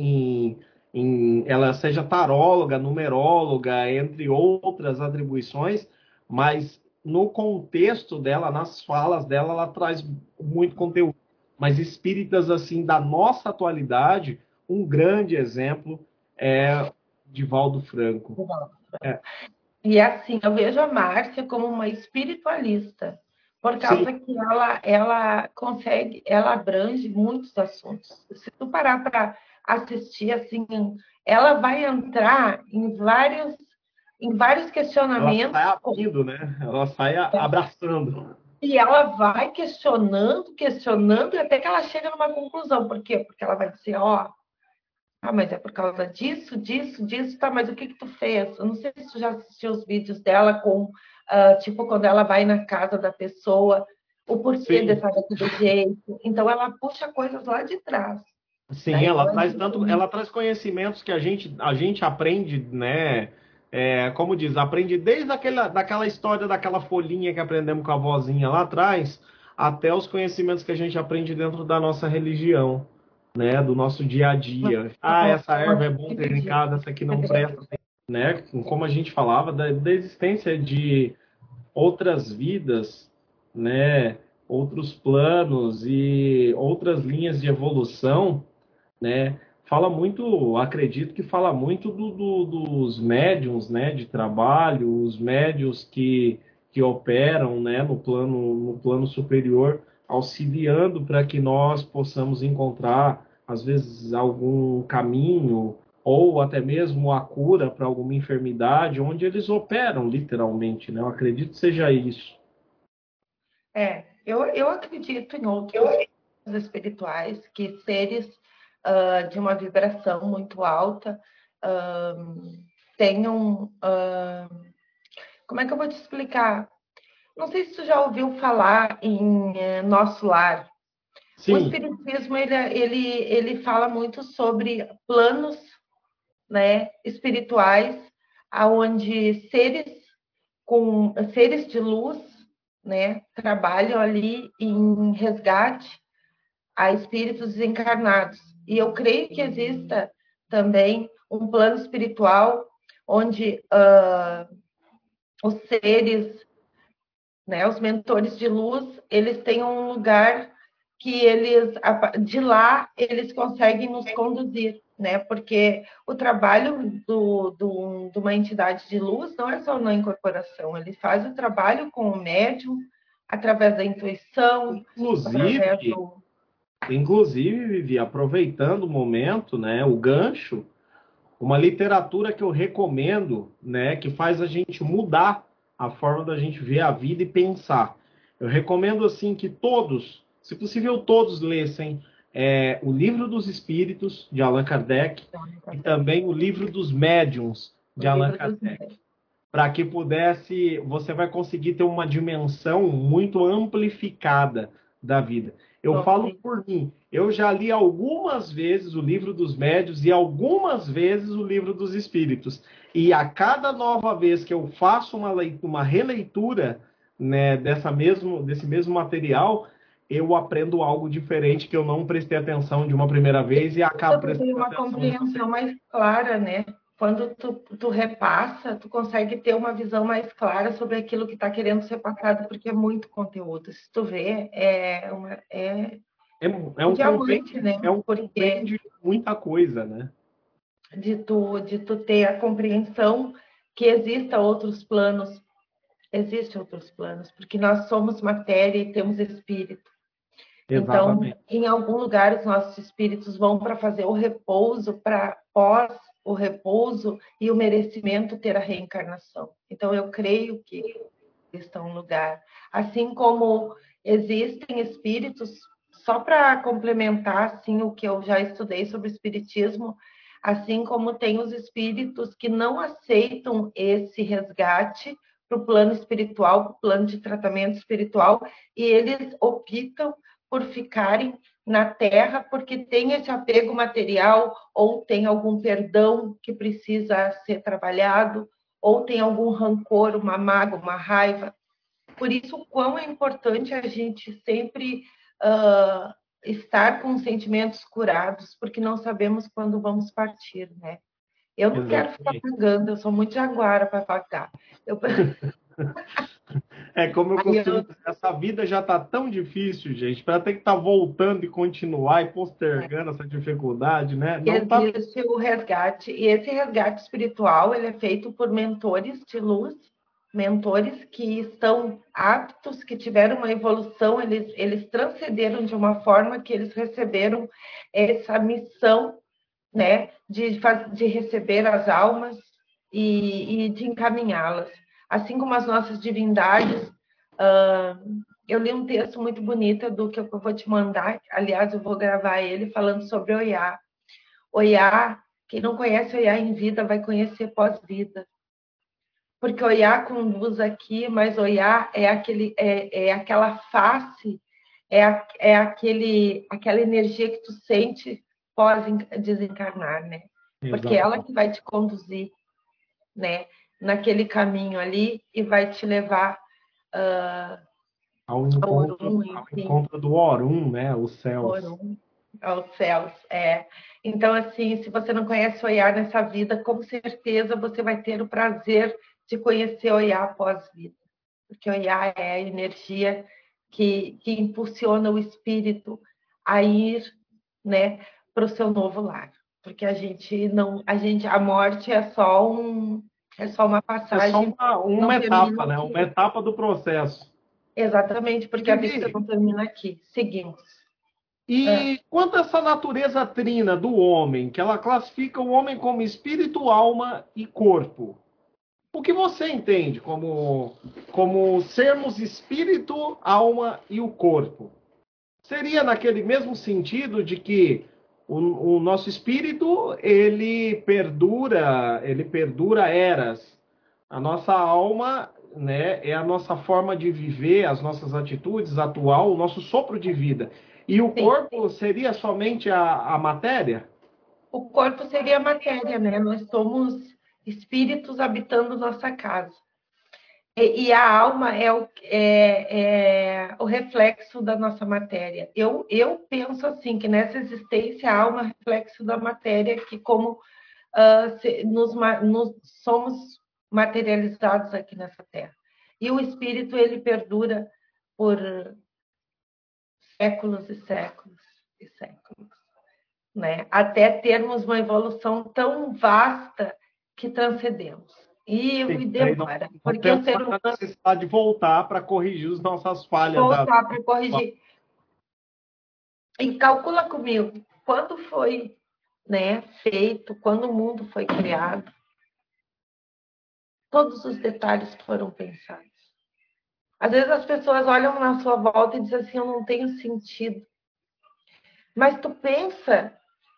ela seja taróloga, numeróloga, entre outras atribuições, mas no contexto dela, nas falas dela, ela traz muito conteúdo. Mas espíritas assim da nossa atualidade, um grande exemplo é Divaldo Franco. É, E assim, eu vejo a Márcia como uma espiritualista, por sim, causa que ela consegue, ela abrange muitos assuntos. Se tu parar para assistir, assim, ela vai entrar em vários ela questionamentos, sai abrindo, né? Ela sai abraçando. e ela vai questionando, questionando, até que ela chega numa conclusão. Por quê? Porque ela vai dizer, ó, mas é por causa disso, disso, disso, tá, mas o que que tu fez? Eu não sei se tu já assistiu os vídeos dela com, tipo, quando ela vai na casa da pessoa, o porquê de Sim, estar daquele jeito. Então, ela puxa coisas lá de trás, sim, né? Então, ela traz conhecimentos que a gente aprende, né? Como diz, aprende desde daquela história daquela folhinha que aprendemos com a vozinha lá atrás, até os conhecimentos que a gente aprende dentro da nossa religião, né? Do nosso dia a dia. Ah, essa erva é bom ter em casa, essa aqui não presta, né? Como a gente falava da existência de outras vidas, né? Outros planos e outras linhas de evolução, né? Fala muito, acredito que fala muito dos médiums, né, de trabalho, os médiums que operam, né, no plano superior, auxiliando para que nós possamos encontrar, às vezes, algum caminho ou até mesmo a cura para alguma enfermidade, onde eles operam, literalmente, né? Eu acredito que seja isso. eu acredito em outros espirituais, que seres de uma vibração muito alta tenham. Como é que eu vou te explicar? Não sei se tu já ouviu falar em Nosso Lar. O Sim, espiritismo ele fala muito sobre planos, né, espirituais, aonde seres de luz, né, trabalham ali em resgate, a espíritos desencarnados. E eu creio que exista também um plano espiritual onde os seres, né, os mentores de luz, eles têm um lugar que eles, de lá, eles conseguem nos conduzir, né? Porque o trabalho de uma entidade de luz não é só na incorporação, ele faz o trabalho com o médium, através da intuição, através Inclusive, do... Vivi, aproveitando o momento, né, o gancho, uma literatura que eu recomendo, né, que faz a gente mudar a forma da gente ver a vida e pensar. Eu recomendo assim que todos, se possível todos, lessem o Livro dos Espíritos de Allan Kardec e também o Livro dos Médiuns de Allan Kardec, para que você vai conseguir ter uma dimensão muito amplificada da vida. Eu falo por mim, eu já li algumas vezes o Livro dos Médiuns e algumas vezes o Livro dos Espíritos. E a cada nova vez que eu faço uma releitura, né, desse mesmo material, eu aprendo algo diferente que eu não prestei atenção de uma primeira vez e acabo prestando Tem uma atenção de uma compreensão segunda. mais clara, né? Quando tu repassa, tu consegue ter uma visão mais clara sobre aquilo que está querendo ser passado, porque é muito conteúdo. Se tu vê, é um diamante, né? É um Porque compêndio de muita coisa, né? de tu ter a compreensão que existem outros planos, porque nós somos matéria e temos espírito. Então, Exatamente. em algum lugar, os nossos espíritos vão para fazer o repouso, para pós o repouso e o merecimento ter a reencarnação. Então, eu creio que existe um lugar. Assim como existem espíritos, só para complementar assim, o que eu já estudei sobre o espiritismo, assim como tem os espíritos que não aceitam esse resgate para o plano espiritual, para o plano de tratamento espiritual, e eles optam por ficarem na Terra porque tem esse apego material ou tem algum perdão que precisa ser trabalhado ou tem algum rancor, uma mágoa, uma raiva. Por isso, o quão é importante a gente sempre estar com sentimentos curados, porque não sabemos quando vamos partir, né? Eu não quero ficar Exatamente. pagando, eu sou muito jaguara para pagar. Eu... Como eu costumo dizer, essa vida já está tão difícil, gente, para ter que estar voltando e continuar e postergando essa dificuldade, né? Não tá. Existe o resgate, e esse resgate espiritual ele é feito por mentores de luz, mentores que estão aptos, que tiveram uma evolução, eles transcenderam de uma forma que eles receberam essa missão, né, de receber as almas e de encaminhá-las. Assim como as nossas divindades, eu li um texto muito bonito do que eu vou te mandar, aliás, eu vou gravar ele falando sobre Oiá. Oiá, quem não conhece Oiá em vida vai conhecer pós-vida. Porque Oiá conduz aqui, mas Oiá é aquela face, aquela energia que tu sente pós-desencarnar, né? Porque é ela Exatamente. que vai te conduzir, né? Naquele caminho ali e vai te levar Ao ao encontro, Orum, ao enfim, encontro do Orum, né? Os céus. Orum, aos céus. Então, assim, se você não conhece Oiá nessa vida, com certeza você vai ter o prazer de conhecer Oiá pós-vida. Porque Oiá é a energia que impulsiona o espírito a ir, né, para o seu novo lar. Porque a morte é só uma É só passagem, uma não termina etapa, né? Uma aqui. etapa do processo. Exatamente, E porque a vida Vivi, não termina aqui. Seguimos. e quanto a essa natureza trina do homem, que ela classifica o homem como espírito, alma e corpo, o que você entende como sermos espírito, alma e o corpo? Seria naquele mesmo sentido de que o nosso espírito ele perdura eras. A nossa alma, né, é a nossa forma de viver, as nossas atitudes atual, o nosso sopro de vida. E o Sim. corpo seria somente a matéria? O corpo seria a matéria, né? Nós somos espíritos habitando nossa casa. E a alma é o reflexo da nossa matéria. Eu penso assim, que nessa existência a alma é reflexo da matéria, que como somos materializados aqui nessa terra. E o espírito, ele perdura por séculos e séculos e séculos, né? Até termos uma evolução tão vasta que transcendemos. E Daí não, demora, não porque o temos ser mais a humano necessidade de voltar para corrigir as nossas falhas da. voltar para corrigir. E calcula comigo, quando foi, né, feito, quando o mundo foi criado, todos os detalhes foram pensados. Às vezes as pessoas olham na sua volta e dizem assim, eu não tenho sentido. Mas tu pensa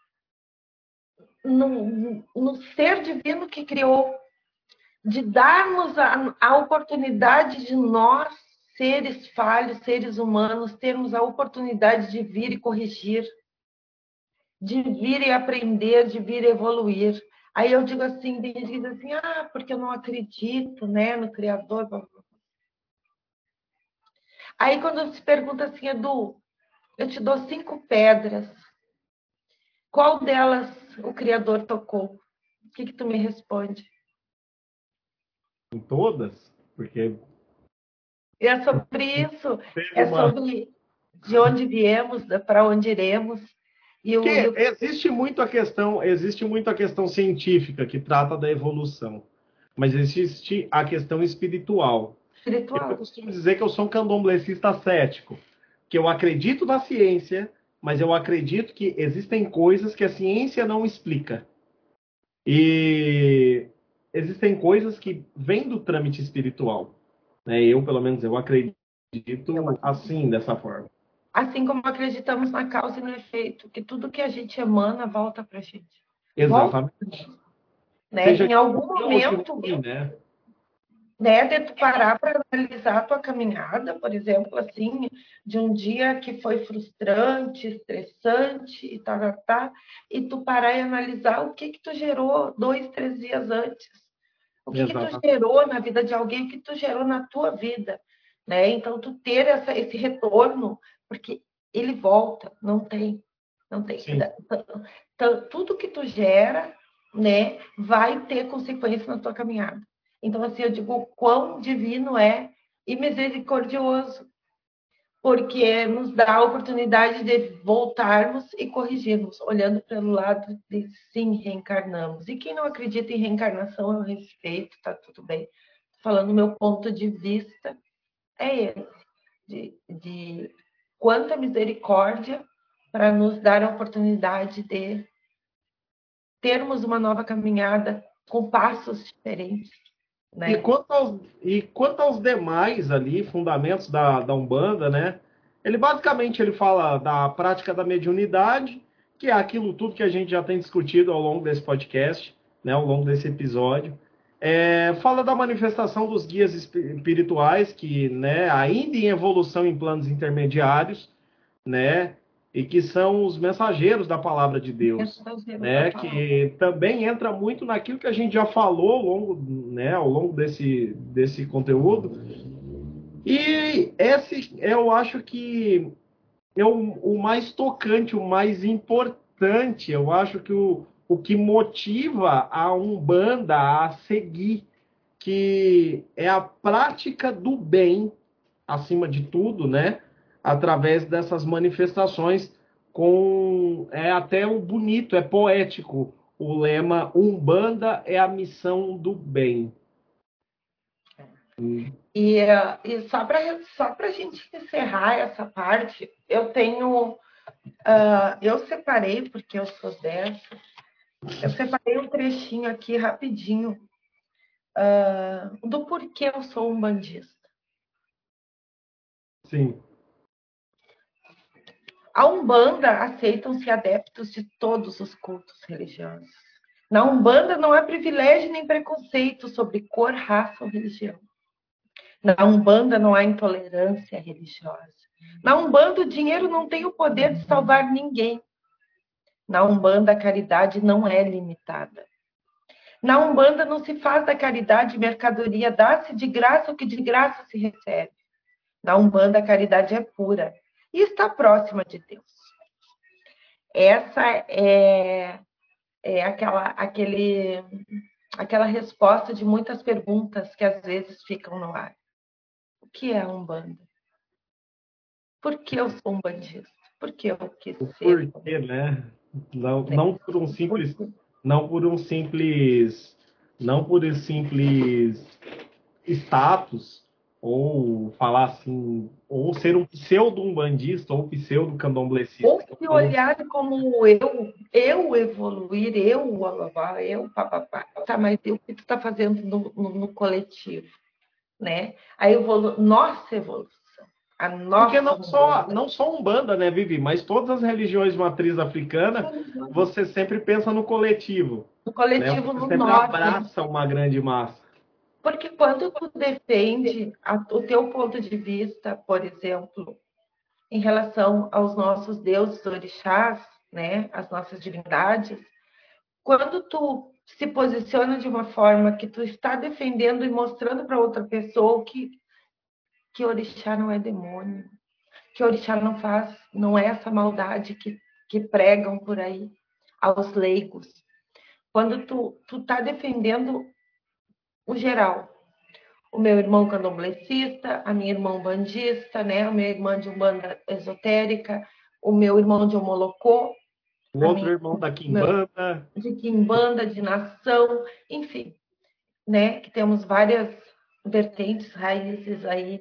no ser divino que criou, de darmos a oportunidade de nós, seres falhos, seres humanos, termos a oportunidade de vir e corrigir, de vir e aprender, de vir e evoluir. Aí eu digo assim, tem gente que diz assim, porque eu não acredito, né, no Criador. Aí quando se pergunta assim, Edu, eu te dou 5 pedras, qual delas o Criador tocou? O que tu me responde? Em todas, porque E é sobre isso, teve é uma. sobre de onde viemos, para onde iremos. Porque existe muito a questão científica que trata da evolução, mas existe a questão espiritual. Eu espiritual. costumo dizer que eu sou um candomblessista cético, que eu acredito na ciência, mas eu acredito que existem coisas que a ciência não explica. E existem coisas que vêm do trâmite espiritual. Né? Eu, pelo menos, eu acredito assim, dessa forma. Assim como acreditamos na causa e no efeito, que tudo que a gente emana volta para a gente. Volta, Exatamente. né? Seja Em de algum bom ou de momento, ruim, né? né, de tu parar para analisar a tua caminhada, por exemplo, assim, de um dia que foi frustrante, estressante e tá, e tu parar e analisar o que tu gerou 2, 3 dias antes. O que tu Exatamente. gerou na vida de alguém, o que tu gerou na tua vida, né? Então, tu ter esse retorno, porque ele volta, não tem. Sim. Tudo que tu gera, né, vai ter consequência na tua caminhada. Então, assim, eu digo o quão divino é e misericordioso, porque nos dá a oportunidade de voltarmos e corrigirmos, olhando pelo lado de sim, reencarnamos. E quem não acredita em reencarnação, eu respeito, tá tudo bem. Falando meu ponto de vista, é esse, de quanta misericórdia para nos dar a oportunidade de termos uma nova caminhada com passos diferentes, E né? quanto aos demais ali, fundamentos da Umbanda, né? Ele fala da prática da mediunidade, que é aquilo tudo que a gente já tem discutido ao longo desse podcast, né, ao longo desse episódio. Fala da manifestação dos guias espirituais, que, né, ainda em evolução em planos intermediários, né, e que são os mensageiros da palavra de Deus, né, que também entra muito naquilo que a gente já falou ao longo desse conteúdo. E eu acho que é o mais tocante, o mais importante. Eu acho que o que motiva a Umbanda a seguir, que é a prática do bem, acima de tudo, né? Através dessas manifestações, é até um bonito, é poético o lema Umbanda é a missão do bem. E só para a gente encerrar essa parte, eu separei, porque eu sou dessa, eu separei um trechinho aqui rapidinho do porquê eu sou um bandista. Sim. A Umbanda aceitam-se adeptos de todos os cultos religiosos. Na Umbanda não há privilégio nem preconceito sobre cor, raça ou religião. Na Umbanda não há intolerância religiosa. Na Umbanda o dinheiro não tem o poder de salvar ninguém. Na Umbanda a caridade não é limitada. Na Umbanda não se faz da caridade mercadoria, dá-se de graça o que de graça se recebe. Na Umbanda a caridade é pura e está próxima de Deus. Essa é aquela resposta de muitas perguntas que às vezes ficam no ar. O que é a Umbanda? Por que eu sou umbandista? Por que eu quis O ser? porquê, né? Não, Né? não por um simples, não por esse simples status, ou falar assim, ou ser um pseudo-umbandista ou Ou pseudo-candomblessista. se olhar como eu evoluir, eu, papapá. Tá, mas o que tu está fazendo no coletivo, né? Nossa evolução, a Porque nossa não só Umbanda, né, Vivi, mas todas as religiões de matriz africana, você sempre pensa no coletivo, no né? coletivo, Você no sempre nós, né? abraça uma grande massa. Porque quando tu defende o teu ponto de vista, por exemplo, em relação aos nossos deuses orixás, né, as nossas divindades, quando tu se posiciona de uma forma que tu está defendendo e mostrando para outra pessoa que orixá não é demônio, que orixá não é essa maldade que pregam por aí aos leigos. Quando tu tá defendendo o geral, o meu irmão candomblessista, a minha irmã bandista, né? A minha irmã de umbanda esotérica, o meu irmão de homolocô, O outro irmão da Quimbanda. de quimbanda, de nação, enfim, né? Que temos várias vertentes, raízes aí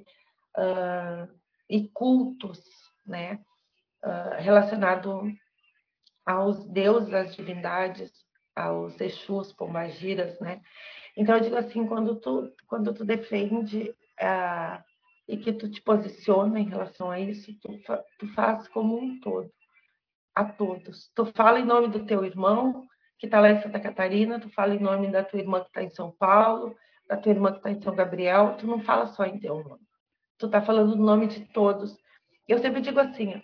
e cultos, né? Relacionado aos deuses, às divindades, aos Exus, Pombagiras, né? Então, eu digo assim, quando tu defende e que tu te posiciona em relação a isso, tu faz como um todo, a todos. Tu fala em nome do teu irmão, que está lá em Santa Catarina, tu fala em nome da tua irmã que está em São Paulo, da tua irmã que está em São Gabriel, tu não fala só em teu nome. Tu está falando no nome de todos. Eu sempre digo assim,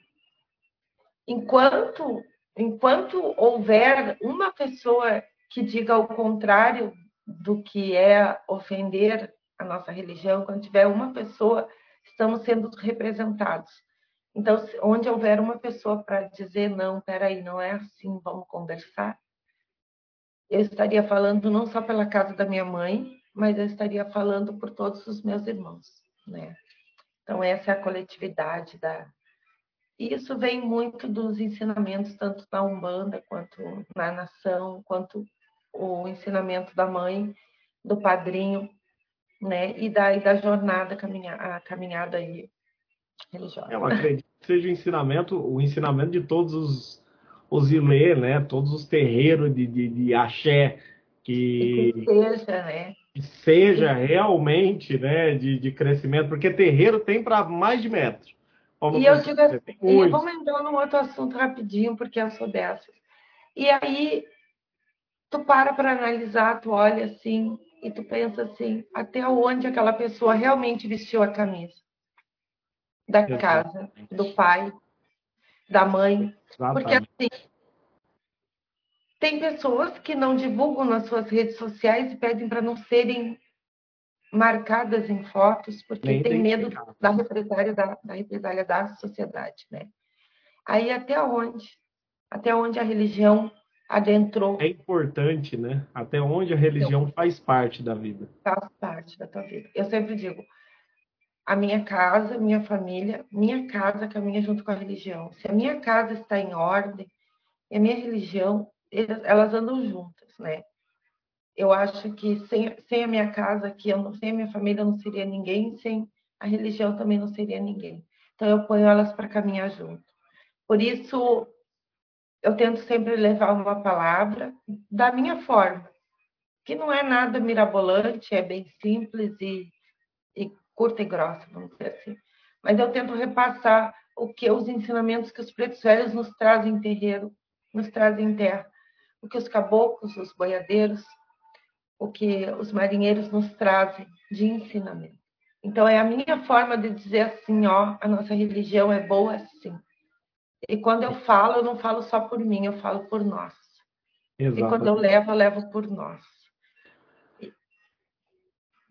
enquanto houver uma pessoa que diga o contrário do que é ofender a nossa religião, quando tiver uma pessoa, estamos sendo representados. Então, onde houver uma pessoa para dizer, não, peraí, não é assim, vamos conversar, eu estaria falando não só pela casa da minha mãe, mas eu estaria falando por todos os meus irmãos, né? Então, essa é a coletividade e isso vem muito dos ensinamentos, tanto na Umbanda, quanto na nação, quanto o ensinamento da mãe, do padrinho, né? E da jornada, a caminhada aí religiosa. Eu acredito que seja o ensinamento de todos os Ilê, né? Todos os terreiros de axé, E que seja, né? que seja realmente, né, de crescimento, porque terreiro tem para mais de metro. Como E eu eu costumo digo assim, dizer, tem e muitos. vamos entrar num outro assunto rapidinho, porque eu sou dessas. E aí, tu para analisar, tu olha assim, e tu pensa assim, até onde aquela pessoa realmente vestiu a camisa da casa, do pai, da mãe. Porque Exatamente. assim, tem pessoas que não divulgam nas suas redes sociais e pedem para não serem marcadas em fotos, porque Nem tem medo identificado. da represália da sociedade, né? Aí até onde? Até onde a religião adentrou, É importante, né? Até onde a religião faz parte da vida. faz parte da tua vida. Eu sempre digo, a minha casa, minha família, minha casa caminha junto com a religião. Se a minha casa está em ordem, e a minha religião, elas andam juntas, né? Eu acho que sem a minha casa aqui, sem a minha família, eu não seria ninguém, sem a religião também não seria ninguém. Então, eu ponho elas para caminhar junto. Por isso, eu tento sempre levar uma palavra da minha forma, que não é nada mirabolante, é bem simples e curta e grossa, vamos dizer assim. Mas eu tento repassar os ensinamentos que os pretos velhos nos trazem em terreiro, nos trazem em terra, o que os caboclos, os boiadeiros, o que os marinheiros nos trazem de ensinamento. Então, é a minha forma de dizer assim, ó, a nossa religião é boa sim. E quando eu falo, eu não falo só por mim, eu falo por nós. E quando Exatamente. eu levo por nós.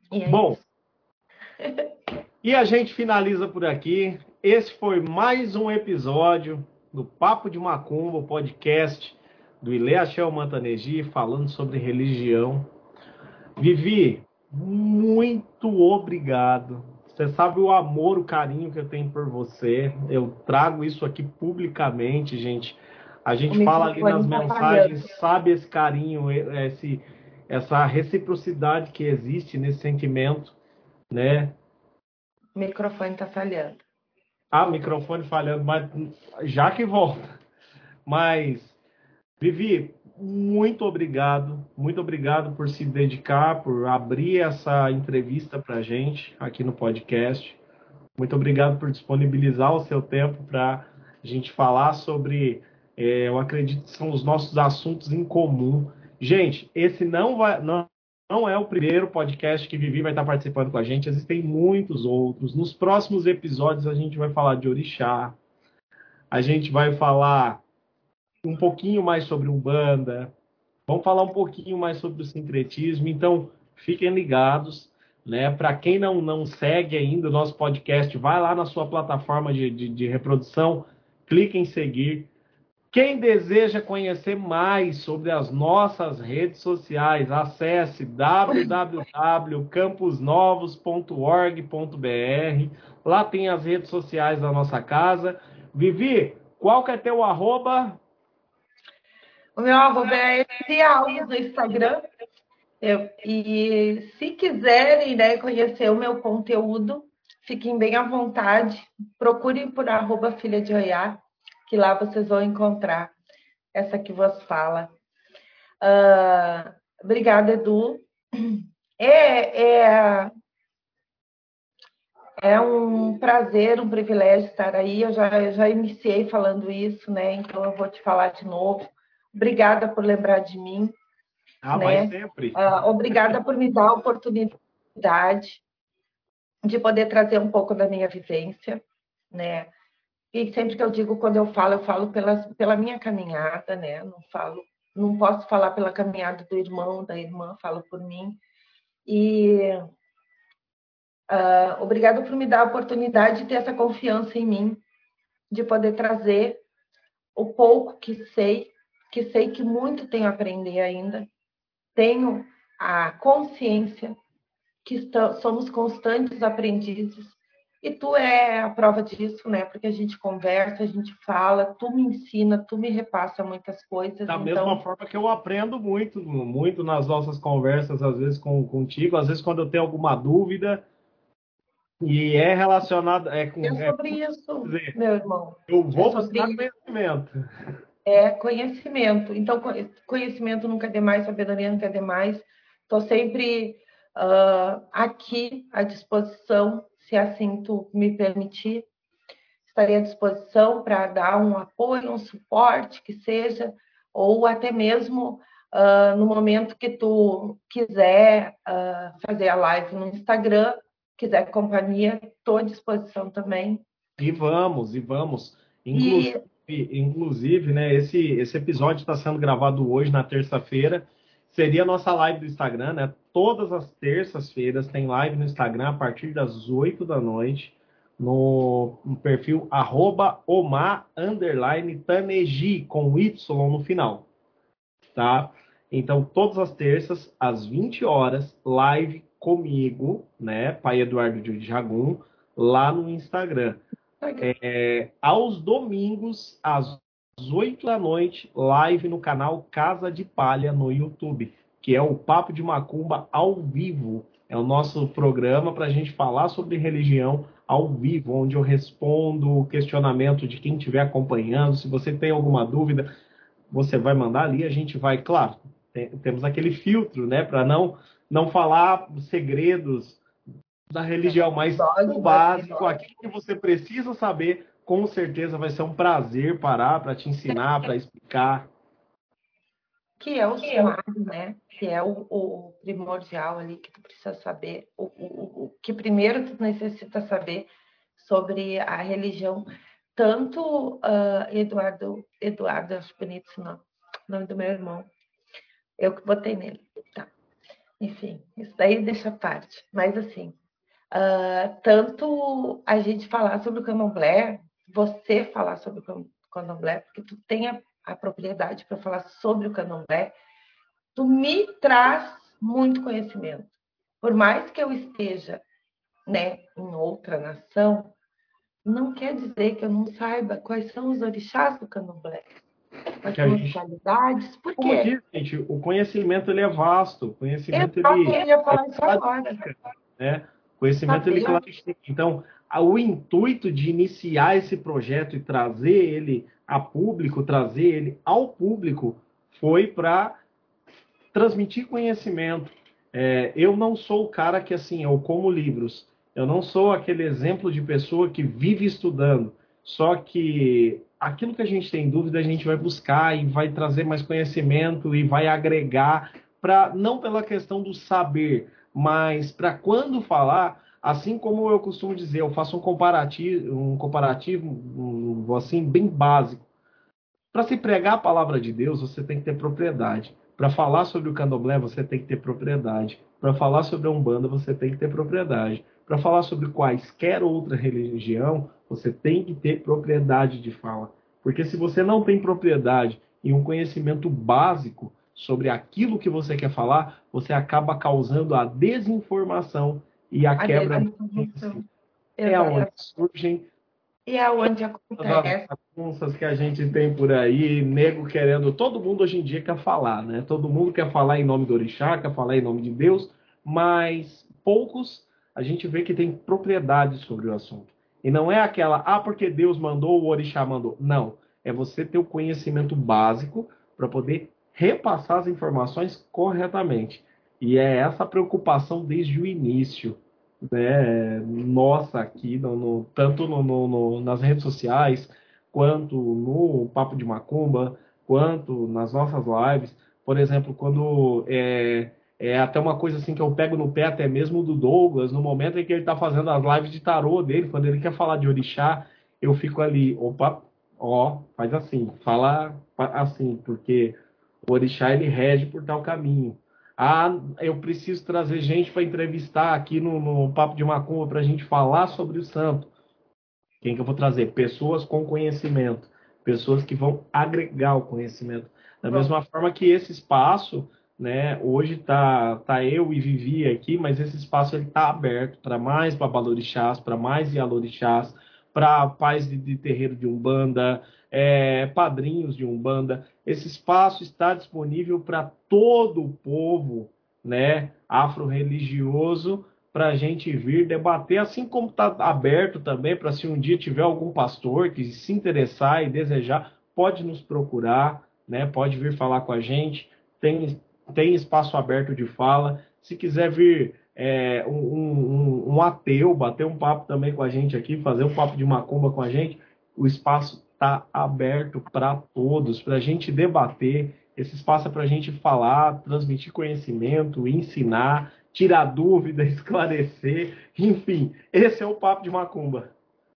E é Bom, isso. e a gente finaliza por aqui. Esse foi mais um episódio do Papo de Macumba, o podcast do Ileachel Mantaneji, falando sobre religião. Vivi, muito obrigado. Você sabe o amor, o carinho que eu tenho por você. Eu trago isso aqui publicamente, gente. A O gente fala ali nas microfone está falhando. mensagens, sabe esse carinho, essa reciprocidade que existe nesse sentimento, né? O microfone está falhando. Ah, microfone falhando, mas já que volta. Mas, Vivi, muito obrigado por se dedicar, por abrir essa entrevista para a gente aqui no podcast. Muito obrigado por disponibilizar o seu tempo para a gente falar sobre, eu acredito que são os nossos assuntos em comum. Gente, esse não é o primeiro podcast que Vivi vai estar participando com a gente, existem muitos outros. Nos próximos episódios a gente vai falar de orixá, a gente vai falar um pouquinho mais sobre Umbanda, vamos falar um pouquinho mais sobre o sincretismo, então fiquem ligados, né? Para quem não segue ainda o nosso podcast, vai lá na sua plataforma de reprodução, clique em seguir. Quem deseja conhecer mais sobre as nossas redes sociais, acesse www.camposnovos.org.br. Lá tem as redes sociais da nossa casa. Vivi, qual que é teu arroba? O meu arroba é esse Alves no Instagram. E se quiserem, né, conhecer o meu conteúdo, fiquem bem à vontade. Procurem por arroba Filha de Oiá, que lá vocês vão encontrar essa que vos fala. Obrigada, Edu. É um prazer, um privilégio estar aí. Eu já iniciei falando isso, né? Então eu vou te falar de novo. Obrigada por lembrar de mim, Ah, mas né? sempre. Obrigada por me dar a oportunidade de poder trazer um pouco da minha vivência, né? E sempre que eu digo, quando eu falo pela minha caminhada, né? Não posso falar pela caminhada do irmão, da irmã, falo por mim. E obrigado por me dar a oportunidade de ter essa confiança em mim, de poder trazer o pouco que sei que muito tenho a aprender ainda. Tenho a consciência que somos constantes aprendizes. E tu é a prova disso, né? Porque a gente conversa, a gente fala, tu me ensina, tu me repassa muitas coisas. Da mesma Então, forma que eu aprendo muito nas nossas conversas, às vezes contigo, às vezes quando eu tenho alguma dúvida e é relacionado, é sobre isso, dizer, meu irmão. eu É vou sobre buscar isso. conhecimento. É conhecimento. Então, conhecimento nunca é demais, sabedoria nunca é demais. Estou sempre aqui à disposição, se assim tu me permitir. Estarei à disposição para dar um apoio, um suporte que seja, ou até mesmo no momento que tu quiser fazer a live no Instagram, quiser companhia, estou à disposição também. E vamos. E Inclusive, né, esse episódio está sendo gravado hoje, na terça-feira. Seria a nossa live do Instagram, né? Todas as terças-feiras tem live no Instagram a partir das 8 da noite, no perfil @omar_taneji, com Y no final, tá? Então, todas as terças, às 20 horas, live comigo, né, Pai Eduardo de Jagum, lá no Instagram. Aos domingos, às 8 da noite, live no canal Casa de Palha no YouTube, que é o Papo de Macumba ao vivo. É o nosso programa para a gente falar sobre religião ao vivo, onde eu respondo o questionamento de quem estiver acompanhando. Se você tem alguma dúvida, você vai mandar ali, a gente vai, claro, temos aquele filtro, né, para não falar segredos da religião, mas o básico, aquilo que você precisa saber, com certeza vai ser um prazer parar para te ensinar, para explicar. que é o sumário, né? Que é o primordial ali que tu precisa saber, o que primeiro tu necessita saber sobre a religião. Tanto Eduardo, acho bonito esse nome do meu irmão, eu que botei nele, tá? enfim, isso daí deixa à parte. Mas assim, tanto a gente falar sobre o candomblé, você falar sobre o candomblé, porque tu tem a propriedade para falar sobre o candomblé, tu me traz muito conhecimento. Por mais que eu esteja, né, em outra nação, não quer dizer que eu não saiba quais são os orixás do candomblé, quais Que a são as gente, qualidades, por como quê? diz, gente, o conhecimento ele é vasto, o conhecimento Exato, ele eu ia falar isso agora. clarifica, né? O conhecimento ele Saber. clarifica. Então, o intuito de iniciar esse projeto e trazer ele a público, trazer ele ao público, foi para transmitir conhecimento. Eu não sou o cara que, assim, eu como livros. Eu não sou aquele exemplo de pessoa que vive estudando. Só que aquilo que a gente tem dúvida, a gente vai buscar e vai trazer mais conhecimento e vai agregar, não pela questão do saber, mas para quando falar, assim como eu costumo dizer, eu faço um comparativo assim, bem básico. Para se pregar a palavra de Deus, você tem que ter propriedade. Para falar sobre o candomblé, você tem que ter propriedade. Para falar sobre a Umbanda, você tem que ter propriedade. Para falar sobre quaisquer outra religião, você tem que ter propriedade de fala. Porque se você não tem propriedade e um conhecimento básico sobre aquilo que você quer falar, você acaba causando a desinformação e a A quebra do desinformação. princípio. É onde Exatamente. surgem E é onde as acontece. bagunças que a gente tem por aí, nego querendo, todo mundo hoje em dia quer falar, né? Todo mundo quer falar em nome do orixá, quer falar em nome de Deus, mas poucos a gente vê que tem propriedade sobre o assunto. E não é aquela, porque Deus mandou, o orixá mandou. Não, é você ter o conhecimento básico para poder repassar as informações corretamente. E é essa preocupação desde o início, né, nossa aqui, tanto nas redes sociais, quanto no Papo de Macumba, quanto nas nossas lives. Por exemplo, quando é até uma coisa assim que eu pego no pé até mesmo do Douglas, no momento em que ele está fazendo as lives de tarô dele, quando ele quer falar de orixá, eu fico ali, opa, ó, faz assim, fala assim, porque o orixá ele rege por tal caminho. Eu preciso trazer gente para entrevistar aqui no Papo de Macumba para a gente falar sobre o santo. Quem que eu vou trazer? Pessoas com conhecimento, pessoas que vão agregar o conhecimento. Da Bom, mesma forma que esse espaço, né, hoje tá eu e Vivi aqui, mas esse espaço ele tá aberto para mais babalorixás, para mais ialorixás, para pais de terreiro de Umbanda, padrinhos de Umbanda. Esse espaço está disponível para todo o povo, né, afro-religioso, para a gente vir debater, assim como está aberto também para se um dia tiver algum pastor que se interessar e desejar, pode nos procurar, né? Pode vir falar com a gente, tem espaço aberto de fala. Se quiser vir um ateu bater um papo também com a gente aqui, fazer um papo de macumba com a gente, o espaço está aberto para todos, para a gente debater. Esse espaço é para a gente falar, transmitir conhecimento, ensinar, tirar dúvida, esclarecer, enfim, esse é o papo de macumba.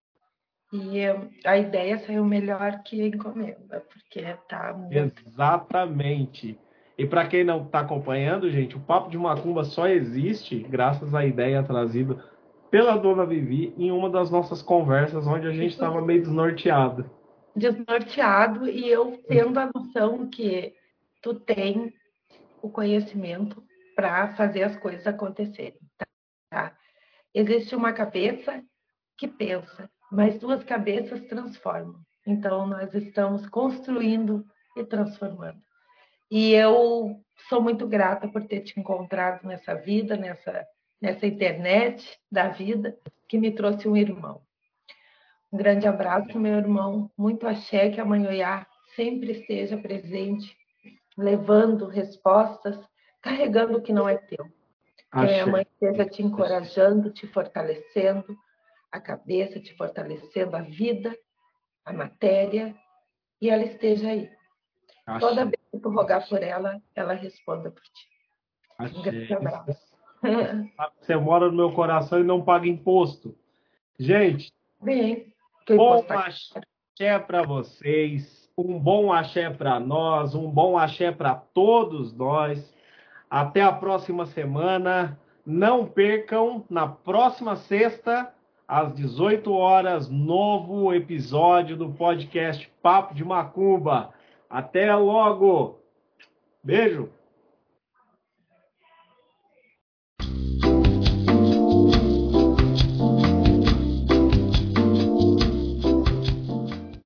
e a ideia saiu melhor que a encomenda, porque tá muito. Exatamente. E para quem não está acompanhando, gente, o papo de macumba só existe graças à ideia trazida pela dona Vivi em uma das nossas conversas onde a gente estava meio desnorteado. Desnorteado e eu tendo a noção que tu tem o conhecimento para fazer as coisas acontecerem, tá? Existe uma cabeça que pensa, mas duas cabeças transformam. Então, nós estamos construindo e transformando. E eu sou muito grata por ter te encontrado nessa vida, nessa internet da vida, que me trouxe um irmão. Um grande abraço, meu irmão. Muito axé, que a Manhoiá sempre esteja presente, levando respostas, carregando o que não é teu. Que a minha Axé. mãe esteja te encorajando, te fortalecendo, a cabeça, te fortalecendo a vida, a matéria, e ela esteja aí. Toda Axé. vez que tu rogar por ela, ela responda por ti. Um grande Axé. abraço. Você mora no meu coração e não paga imposto. Gente, Bem, que o bom imposto está axé para vocês, um bom axé para nós, um bom axé para todos nós. Até a próxima semana. Não percam, na próxima sexta, às 18 horas, novo episódio do podcast Papo de Macumba. Até logo. Beijo.